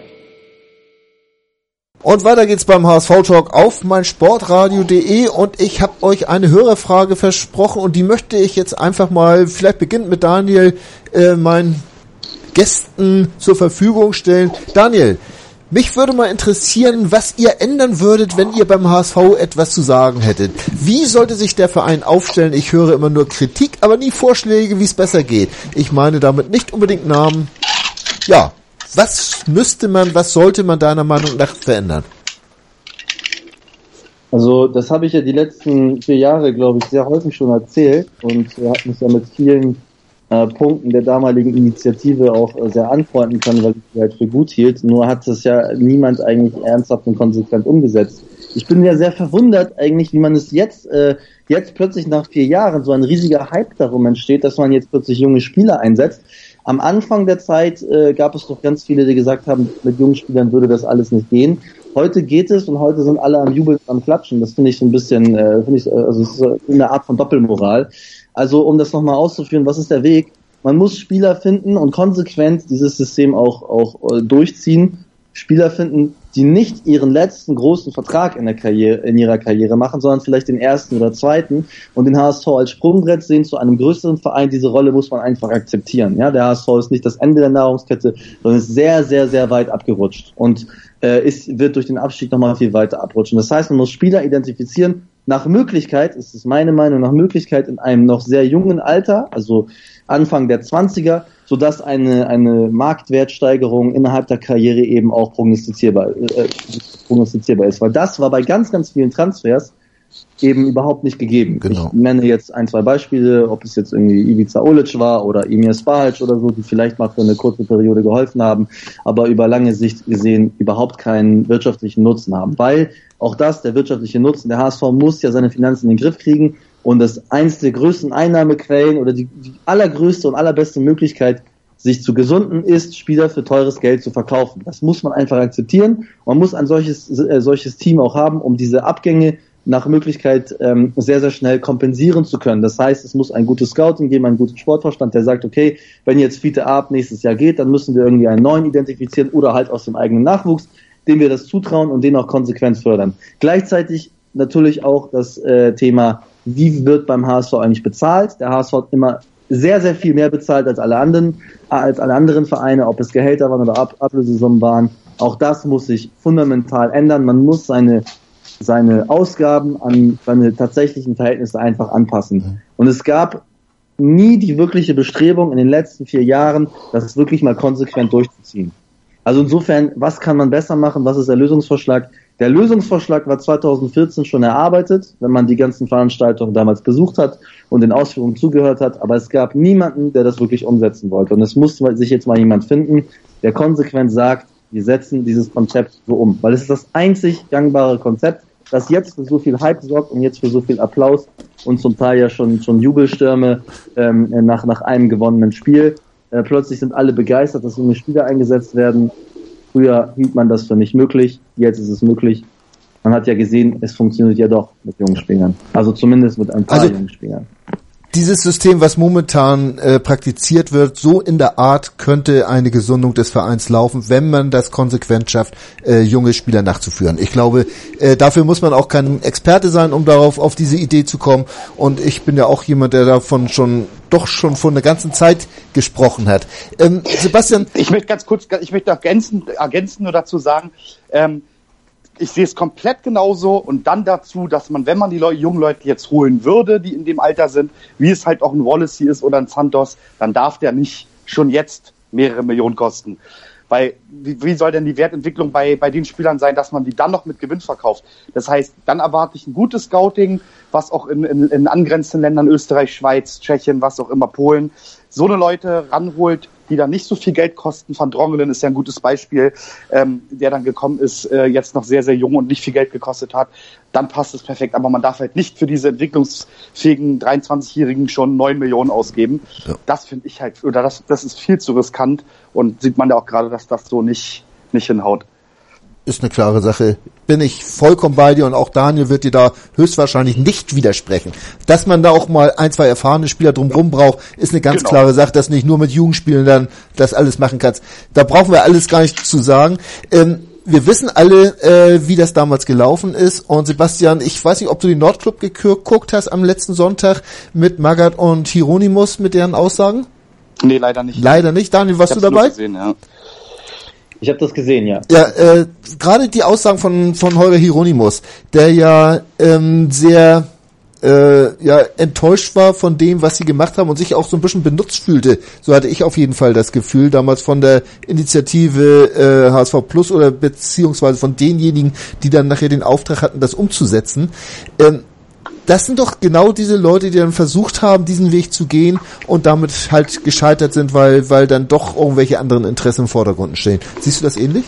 Und weiter geht's beim HSV-Talk auf meinsportradio.de und ich habe euch eine Hörerfrage versprochen und die möchte ich jetzt einfach mal, vielleicht beginnt mit Daniel, meinen Gästen zur Verfügung stellen. Daniel, mich würde mal interessieren, was ihr ändern würdet, wenn ihr beim HSV etwas zu sagen hättet. Wie sollte sich der Verein aufstellen? Ich höre immer nur Kritik, aber nie Vorschläge, wie es besser geht. Ich meine damit nicht unbedingt Namen. Ja. Was sollte man deiner Meinung nach verändern? Also das habe ich ja die letzten 4 Jahre, glaube ich, sehr häufig schon erzählt und habe mich ja mit vielen Punkten der damaligen Initiative auch sehr anfreunden können, weil ich sie halt für gut hielt. Nur hat es ja niemand eigentlich ernsthaft und konsequent umgesetzt. Ich bin ja sehr verwundert eigentlich, wie man es jetzt plötzlich nach 4 Jahren so ein riesiger Hype darum entsteht, dass man jetzt plötzlich junge Spieler einsetzt. Am Anfang der Zeit gab es doch ganz viele, die gesagt haben, mit jungen Spielern würde das alles nicht gehen. Heute geht es und heute sind alle am Jubeln, am Klatschen. Das finde ich so ein bisschen, also es ist eine Art von Doppelmoral. Also um das nochmal auszuführen, was ist der Weg? Man muss Spieler finden und konsequent dieses System auch durchziehen. Spieler finden, die nicht ihren letzten großen Vertrag in ihrer Karriere machen, sondern vielleicht den ersten oder zweiten und den HSV als Sprungbrett sehen zu einem größeren Verein. Diese Rolle muss man einfach akzeptieren. Ja, der HSV ist nicht das Ende der Nahrungskette, sondern ist sehr, sehr, sehr weit abgerutscht und wird durch den Abstieg nochmal viel weiter abrutschen. Das heißt, man muss Spieler identifizieren, nach Möglichkeit, ist es meine Meinung, nach Möglichkeit in einem noch sehr jungen Alter, also Anfang der 20er, sodass eine Marktwertsteigerung innerhalb der Karriere eben auch prognostizierbar ist. Weil das war bei ganz, ganz vielen Transfers eben überhaupt nicht gegeben. Genau. Ich nenne jetzt 1, 2 Beispiele, ob es jetzt irgendwie Ivica Olic war oder Emir Spahic oder so, die vielleicht mal für eine kurze Periode geholfen haben, aber über lange Sicht gesehen überhaupt keinen wirtschaftlichen Nutzen haben. Weil auch der wirtschaftliche Nutzen, der HSV muss ja seine Finanzen in den Griff kriegen und das eins der größten Einnahmequellen oder die allergrößte und allerbeste Möglichkeit, sich zu gesunden, ist, Spieler für teures Geld zu verkaufen. Das muss man einfach akzeptieren. Man muss ein solches Team auch haben, um diese Abgänge nach Möglichkeit sehr, sehr schnell kompensieren zu können. Das heißt, es muss ein gutes Scouting geben, einen guten Sportverstand, der sagt, okay, wenn jetzt Fiete Arp nächstes Jahr geht, dann müssen wir irgendwie einen neuen identifizieren oder halt aus dem eigenen Nachwuchs, dem wir das zutrauen und den auch konsequent fördern. Gleichzeitig natürlich auch das Thema, wie wird beim HSV eigentlich bezahlt? Der HSV hat immer sehr, sehr viel mehr bezahlt als alle anderen Vereine, ob es Gehälter waren oder Ablösesummen waren. Auch das muss sich fundamental ändern. Man muss seine Ausgaben an seine tatsächlichen Verhältnisse einfach anpassen. Und es gab nie die wirkliche Bestrebung in den letzten 4 Jahren, das wirklich mal konsequent durchzuziehen. Also insofern, was kann man besser machen? Was ist der Lösungsvorschlag? Der Lösungsvorschlag war 2014 schon erarbeitet, wenn man die ganzen Veranstaltungen damals besucht hat und den Ausführungen zugehört hat. Aber es gab niemanden, der das wirklich umsetzen wollte. Und es muss sich jetzt mal jemand finden, der konsequent sagt, wir setzen dieses Konzept so um. Weil es ist das einzig gangbare Konzept, das jetzt für so viel Hype sorgt und jetzt für so viel Applaus und zum Teil ja schon Jubelstürme nach einem gewonnenen Spiel. Plötzlich sind alle begeistert, dass junge Spieler eingesetzt werden. Früher hielt man das für nicht möglich, jetzt ist es möglich. Man hat ja gesehen, es funktioniert ja doch mit jungen Spielern. Also zumindest mit ein paar jungen Spielern. Dieses System, was momentan praktiziert wird, so in der Art könnte eine Gesundung des Vereins laufen, wenn man das konsequent schafft, junge Spieler nachzuführen. Ich glaube, dafür muss man auch kein Experte sein, um auf diese Idee zu kommen. Und ich bin ja auch jemand, der davon schon vor einer ganzen Zeit gesprochen hat. Sebastian? Ich möchte ergänzen nur dazu sagen, ich sehe es komplett genauso und dann dazu, dass man, wenn man die jungen Leute jetzt holen würde, die in dem Alter sind, wie es halt auch ein Wallacey ist oder ein Santos, dann darf der nicht schon jetzt mehrere Millionen kosten. Weil wie soll denn die Wertentwicklung bei den Spielern sein, dass man die dann noch mit Gewinn verkauft? Das heißt, dann erwarte ich ein gutes Scouting, was auch in angrenzenden Ländern, Österreich, Schweiz, Tschechien, was auch immer, Polen, so eine Leute ranholt, die dann nicht so viel Geld kosten. Van Drongelen ist ja ein gutes Beispiel, der dann gekommen ist, jetzt noch sehr, sehr jung und nicht viel Geld gekostet hat. Dann passt es perfekt. Aber man darf halt nicht für diese entwicklungsfähigen 23-Jährigen schon 9 Millionen ausgeben. Ja. Das finde ich halt, oder das ist viel zu riskant und sieht man ja auch gerade, dass das so nicht hinhaut. Ist eine klare Sache. Bin ich vollkommen bei dir und auch Daniel wird dir da höchstwahrscheinlich nicht widersprechen. Dass man da auch mal 1, 2 erfahrene Spieler drumherum braucht, ist eine ganz klare Sache, dass nicht nur mit Jugendspielen dann das alles machen kannst. Da brauchen wir alles gar nicht zu sagen. Wir wissen alle, wie das damals gelaufen ist und Sebastian, ich weiß nicht, ob du den Nordclub geguckt hast am letzten Sonntag mit Magath und Hieronymus mit deren Aussagen? Nee, leider nicht. Leider nicht. Daniel, warst du dabei? Gesehen, ja. Ich habe das gesehen, ja. Ja, gerade die Aussagen von Holger Hieronymus, der ja sehr enttäuscht war von dem, was sie gemacht haben und sich auch so ein bisschen benutzt fühlte. So hatte ich auf jeden Fall das Gefühl, damals von der Initiative HSV Plus oder beziehungsweise von denjenigen, die dann nachher den Auftrag hatten, das umzusetzen. Das sind doch genau diese Leute, die dann versucht haben, diesen Weg zu gehen und damit halt gescheitert sind, weil dann doch irgendwelche anderen Interessen im Vordergrund stehen. Siehst du das ähnlich?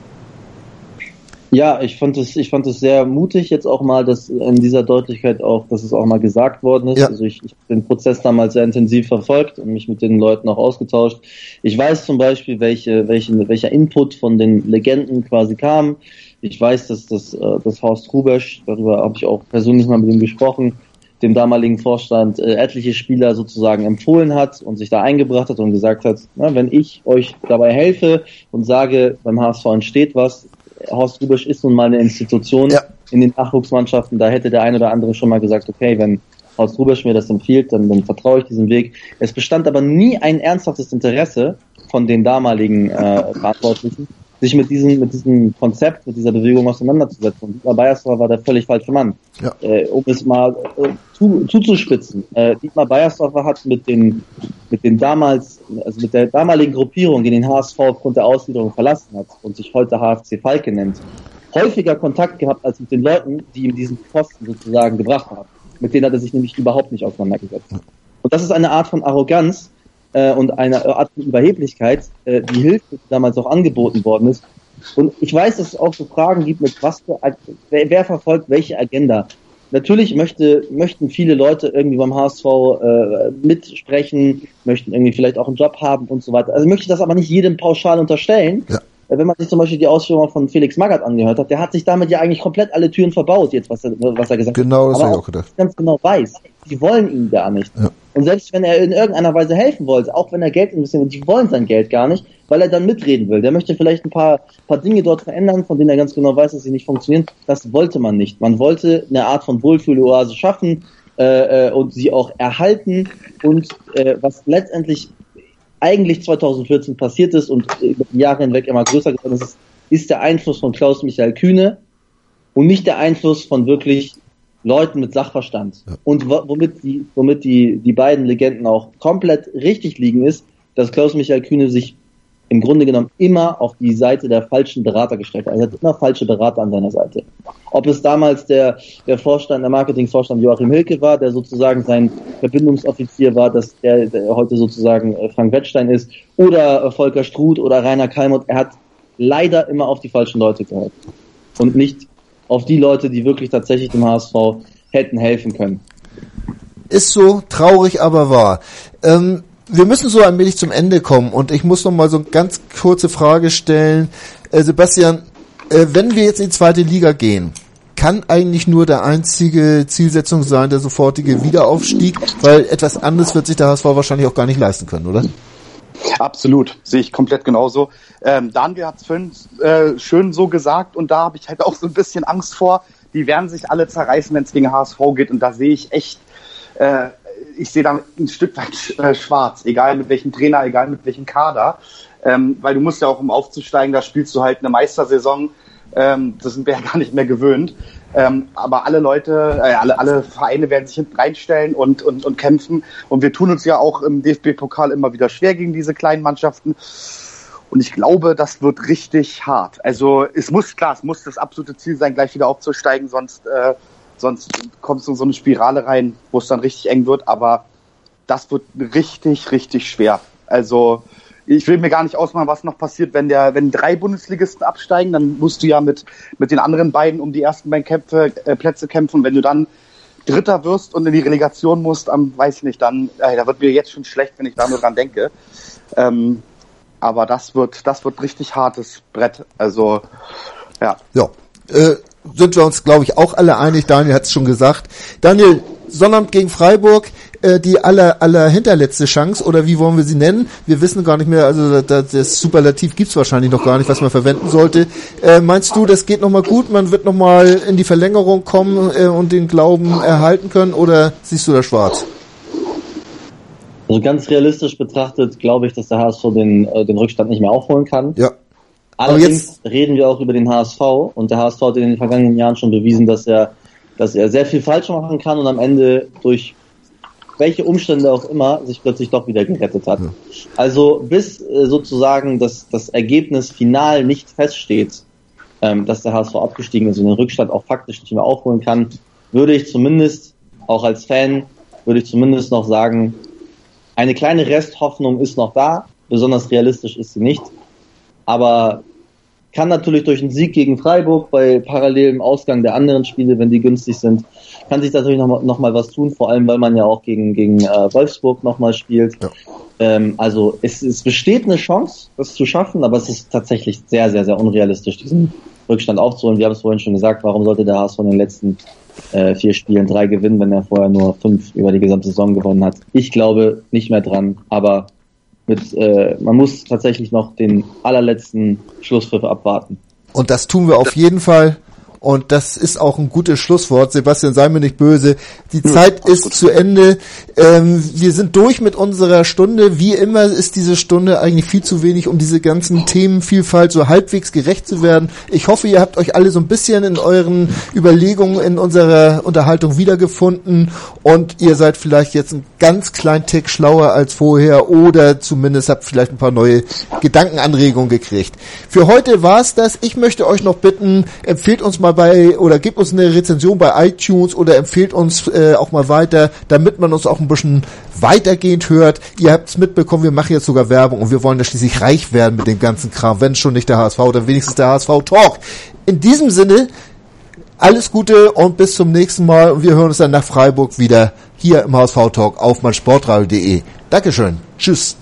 Ja, ich fand es sehr mutig jetzt auch mal, dass in dieser Deutlichkeit auch, dass es auch mal gesagt worden ist. Ja. Also ich habe den Prozess damals sehr intensiv verfolgt und mich mit den Leuten auch ausgetauscht. Ich weiß zum Beispiel, welcher Input von den Legenden quasi kam. Ich weiß, dass Horst Hrubesch, darüber habe ich auch persönlich mal mit ihm gesprochen, dem damaligen Vorstand etliche Spieler sozusagen empfohlen hat und sich da eingebracht hat und gesagt hat, na, wenn ich euch dabei helfe und sage, beim HSV entsteht was, Horst Hrubesch ist nun mal eine Institution in den Nachwuchsmannschaften, da hätte der ein oder andere schon mal gesagt, okay, wenn Horst Hrubesch mir das empfiehlt, dann vertraue ich diesem Weg. Es bestand aber nie ein ernsthaftes Interesse von den damaligen Verantwortlichen, sich mit diesem Konzept, mit dieser Bewegung auseinanderzusetzen. Und Dietmar Beiersdorfer war der völlig falsche Mann. Ja. Um es mal zuzuspitzen. Dietmar Beiersdorfer hat mit der damaligen Gruppierung, die den HSV aufgrund der Ausgliederung verlassen hat und sich heute HFC Falke nennt, häufiger Kontakt gehabt als mit den Leuten, die ihm diesen Posten sozusagen gebracht haben. Mit denen hat er sich nämlich überhaupt nicht auseinandergesetzt. Und das ist eine Art von Arroganz, und eine Art von Überheblichkeit, die Hilfe, die damals auch angeboten worden ist. Und ich weiß, dass es auch so Fragen gibt, mit wer verfolgt welche Agenda. Natürlich möchten viele Leute irgendwie beim HSV mitsprechen, möchten irgendwie vielleicht auch einen Job haben und so weiter. Also ich möchte das aber nicht jedem pauschal unterstellen. Ja. Wenn man sich zum Beispiel die Ausführungen von Felix Magath angehört hat, der hat sich damit ja eigentlich komplett alle Türen verbaut, jetzt was er gesagt hat. Genau, das habe ich auch gedacht. Ganz genau weiß, die wollen ihn gar nicht. Ja. Und selbst wenn er in irgendeiner Weise helfen wollte, auch wenn er Geld investiert, die wollen sein Geld gar nicht, weil er dann mitreden will. Der möchte vielleicht ein paar Dinge dort verändern, von denen er ganz genau weiß, dass sie nicht funktionieren. Das wollte man nicht. Man wollte eine Art von Wohlfühloase schaffen und sie auch erhalten. Und was letztendlich eigentlich 2014 passiert ist und über die Jahre hinweg immer größer geworden ist der Einfluss von Klaus-Michael Kühne und nicht der Einfluss von wirklich Leuten mit Sachverstand. Ja. Und womit die beiden Legenden auch komplett richtig liegen ist, dass Klaus-Michael Kühne sich im Grunde genommen immer auf die Seite der falschen Berater gestellt hat. Er hat immer falsche Berater an seiner Seite. Ob es damals der Marketingvorstand Joachim Hilke war, der sozusagen sein Verbindungsoffizier war, dass der heute sozusagen Frank Wettstein ist, oder Volker Struth oder Rainer Kallmund, er hat leider immer auf die falschen Leute gehört. Und nicht auf die Leute, die wirklich tatsächlich dem HSV hätten helfen können. Ist so, traurig, aber wahr. Wir müssen so allmählich zum Ende kommen und ich muss noch mal so eine ganz kurze Frage stellen. Sebastian, wenn wir jetzt in die 2. Liga gehen, kann eigentlich nur der einzige Zielsetzung sein, der sofortige Wiederaufstieg, weil etwas anderes wird sich der HSV wahrscheinlich auch gar nicht leisten können, oder? Absolut, sehe ich komplett genauso. Daniel hat es vorhin schön so gesagt und da habe ich halt auch so ein bisschen Angst vor. Die werden sich alle zerreißen, wenn es gegen HSV geht und da sehe ich echt, ich sehe da ein Stück weit schwarz, egal mit welchem Trainer, egal mit welchem Kader, weil du musst ja auch, um aufzusteigen, da spielst du halt eine Meistersaison, das sind wir ja gar nicht mehr gewöhnt. Aber alle Leute, alle Vereine werden sich hinten reinstellen und kämpfen. Und wir tun uns ja auch im DFB-Pokal immer wieder schwer gegen diese kleinen Mannschaften. Und ich glaube, das wird richtig hart. Also es muss das absolute Ziel sein, gleich wieder aufzusteigen, sonst kommst du in so eine Spirale rein, wo es dann richtig eng wird. Aber das wird richtig, richtig schwer. Also ich will mir gar nicht ausmalen, was noch passiert, wenn 3 Bundesligisten absteigen, dann musst du ja mit den anderen beiden um die ersten beiden Plätze kämpfen. Wenn du dann Dritter wirst und in die Relegation musst, weiß ich nicht, dann da wird mir jetzt schon schlecht, wenn ich da nur dran denke. Aber das wird richtig hartes Brett. Also ja. Ja. Sind wir uns, glaube ich, auch alle einig. Daniel hat es schon gesagt. Daniel, Sonnabend gegen Freiburg, die aller hinterletzte Chance, oder wie wollen wir sie nennen? Wir wissen gar nicht mehr, also das Superlativ gibt's wahrscheinlich noch gar nicht, was man verwenden sollte. Meinst du, das geht nochmal gut, man wird nochmal in die Verlängerung kommen und den Glauben erhalten können, oder siehst du das schwarz? Also ganz realistisch betrachtet glaube ich, dass der HSV den Rückstand nicht mehr aufholen kann. Ja. Allerdings reden wir auch über den HSV, und der HSV hat in den vergangenen Jahren schon bewiesen, dass er sehr viel falsch machen kann und am Ende durch welche Umstände auch immer sich plötzlich doch wieder gerettet hat. Ja. Also bis sozusagen das Ergebnis final nicht feststeht, dass der HSV abgestiegen ist und den Rückstand auch faktisch nicht mehr aufholen kann, würde ich zumindest, auch als Fan, noch sagen, eine kleine Resthoffnung ist noch da, besonders realistisch ist sie nicht. Aber kann natürlich durch einen Sieg gegen Freiburg bei parallelem Ausgang der anderen Spiele, wenn die günstig sind, kann sich natürlich noch mal was tun, vor allem weil man ja auch gegen Wolfsburg noch mal spielt. Ja. Also es besteht eine Chance, das zu schaffen, aber es ist tatsächlich sehr, sehr, sehr unrealistisch, diesen Rückstand aufzuholen. Wir haben es vorhin schon gesagt, warum sollte der HSV in den letzten 4 Spielen 3 gewinnen, wenn er vorher nur 5 über die gesamte Saison gewonnen hat? Ich glaube nicht mehr dran, aber man muss tatsächlich noch den allerletzten Schlusspfiff abwarten. Und das tun wir auf jeden Fall. Und das ist auch ein gutes Schlusswort. Sebastian, sei mir nicht böse. Die Zeit ist zu Ende. Wir sind durch mit unserer Stunde. Wie immer ist diese Stunde eigentlich viel zu wenig, um diese ganzen Themenvielfalt so halbwegs gerecht zu werden. Ich hoffe, ihr habt euch alle so ein bisschen in euren Überlegungen in unserer Unterhaltung wiedergefunden und ihr seid vielleicht jetzt einen ganz kleinen Tick schlauer als vorher oder zumindest habt vielleicht ein paar neue Gedankenanregungen gekriegt. Für heute war's das. Ich möchte euch noch bitten, empfehlt uns mal oder gebt uns eine Rezension bei iTunes oder empfehlt uns auch mal weiter, damit man uns auch ein bisschen weitergehend hört. Ihr habt es mitbekommen, wir machen jetzt sogar Werbung und wir wollen ja schließlich reich werden mit dem ganzen Kram. Wenn schon nicht der HSV, dann wenigstens der HSV Talk. In diesem Sinne, alles Gute und bis zum nächsten Mal. Und wir hören uns dann nach Freiburg wieder hier im HSV Talk auf meinsportradio.de. Dankeschön. Tschüss.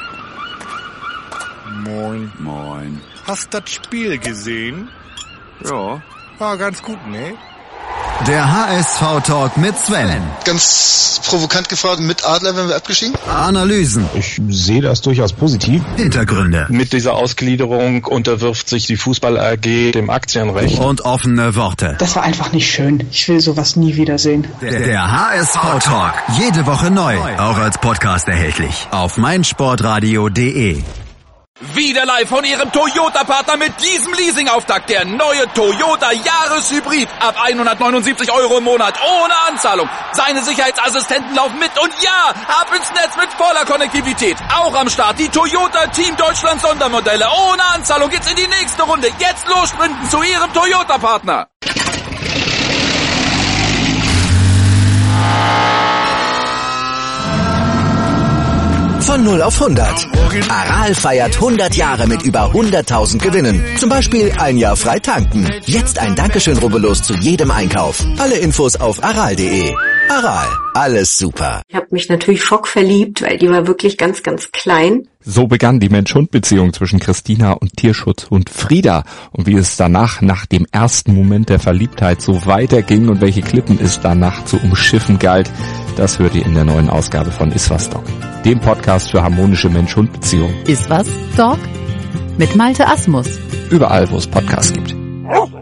Moin. Moin. Hast das Spiel gesehen? Ja. War ganz gut, ne? Der HSV-Talk mit Sven. Ganz provokant gefragt, mit Adler werden wir abgestiegen? Analysen. Ich sehe das durchaus positiv. Hintergründe. Mit dieser Ausgliederung unterwirft sich die Fußball AG dem Aktienrecht. Und offene Worte. Das war einfach nicht schön. Ich will sowas nie wiedersehen. Der HSV-Talk. Jede Woche neu. Auch als Podcast erhältlich. Auf meinsportradio.de. Wieder live von Ihrem Toyota-Partner mit diesem Leasing-Auftakt. Der neue Toyota Jahreshybrid. Ab 179 € im Monat. Ohne Anzahlung. Seine Sicherheitsassistenten laufen mit. Und ja, ab ins Netz mit voller Konnektivität. Auch am Start die Toyota Team Deutschland Sondermodelle. Ohne Anzahlung geht's in die nächste Runde. Jetzt los sprinten zu Ihrem Toyota-Partner. Von 0 auf 100. Aral feiert 100 Jahre mit über 100.000 Gewinnen. Zum Beispiel ein Jahr frei tanken. Jetzt ein Dankeschön, rubbellos zu jedem Einkauf. Alle Infos auf aral.de. Aral, alles super. Ich habe mich natürlich schockverliebt, weil die war wirklich ganz, ganz klein. So begann die Mensch-Hund-Beziehung zwischen Christina und Tierschutzhund Frieda. Und wie es danach, nach dem ersten Moment der Verliebtheit, so weiterging und welche Klippen es danach zu umschiffen galt, das hört ihr in der neuen Ausgabe von Iswas Dog, dem Podcast für harmonische Mensch-Hund-Beziehungen. Iswas Dog mit Malte Asmus. Überall, wo es Podcasts gibt.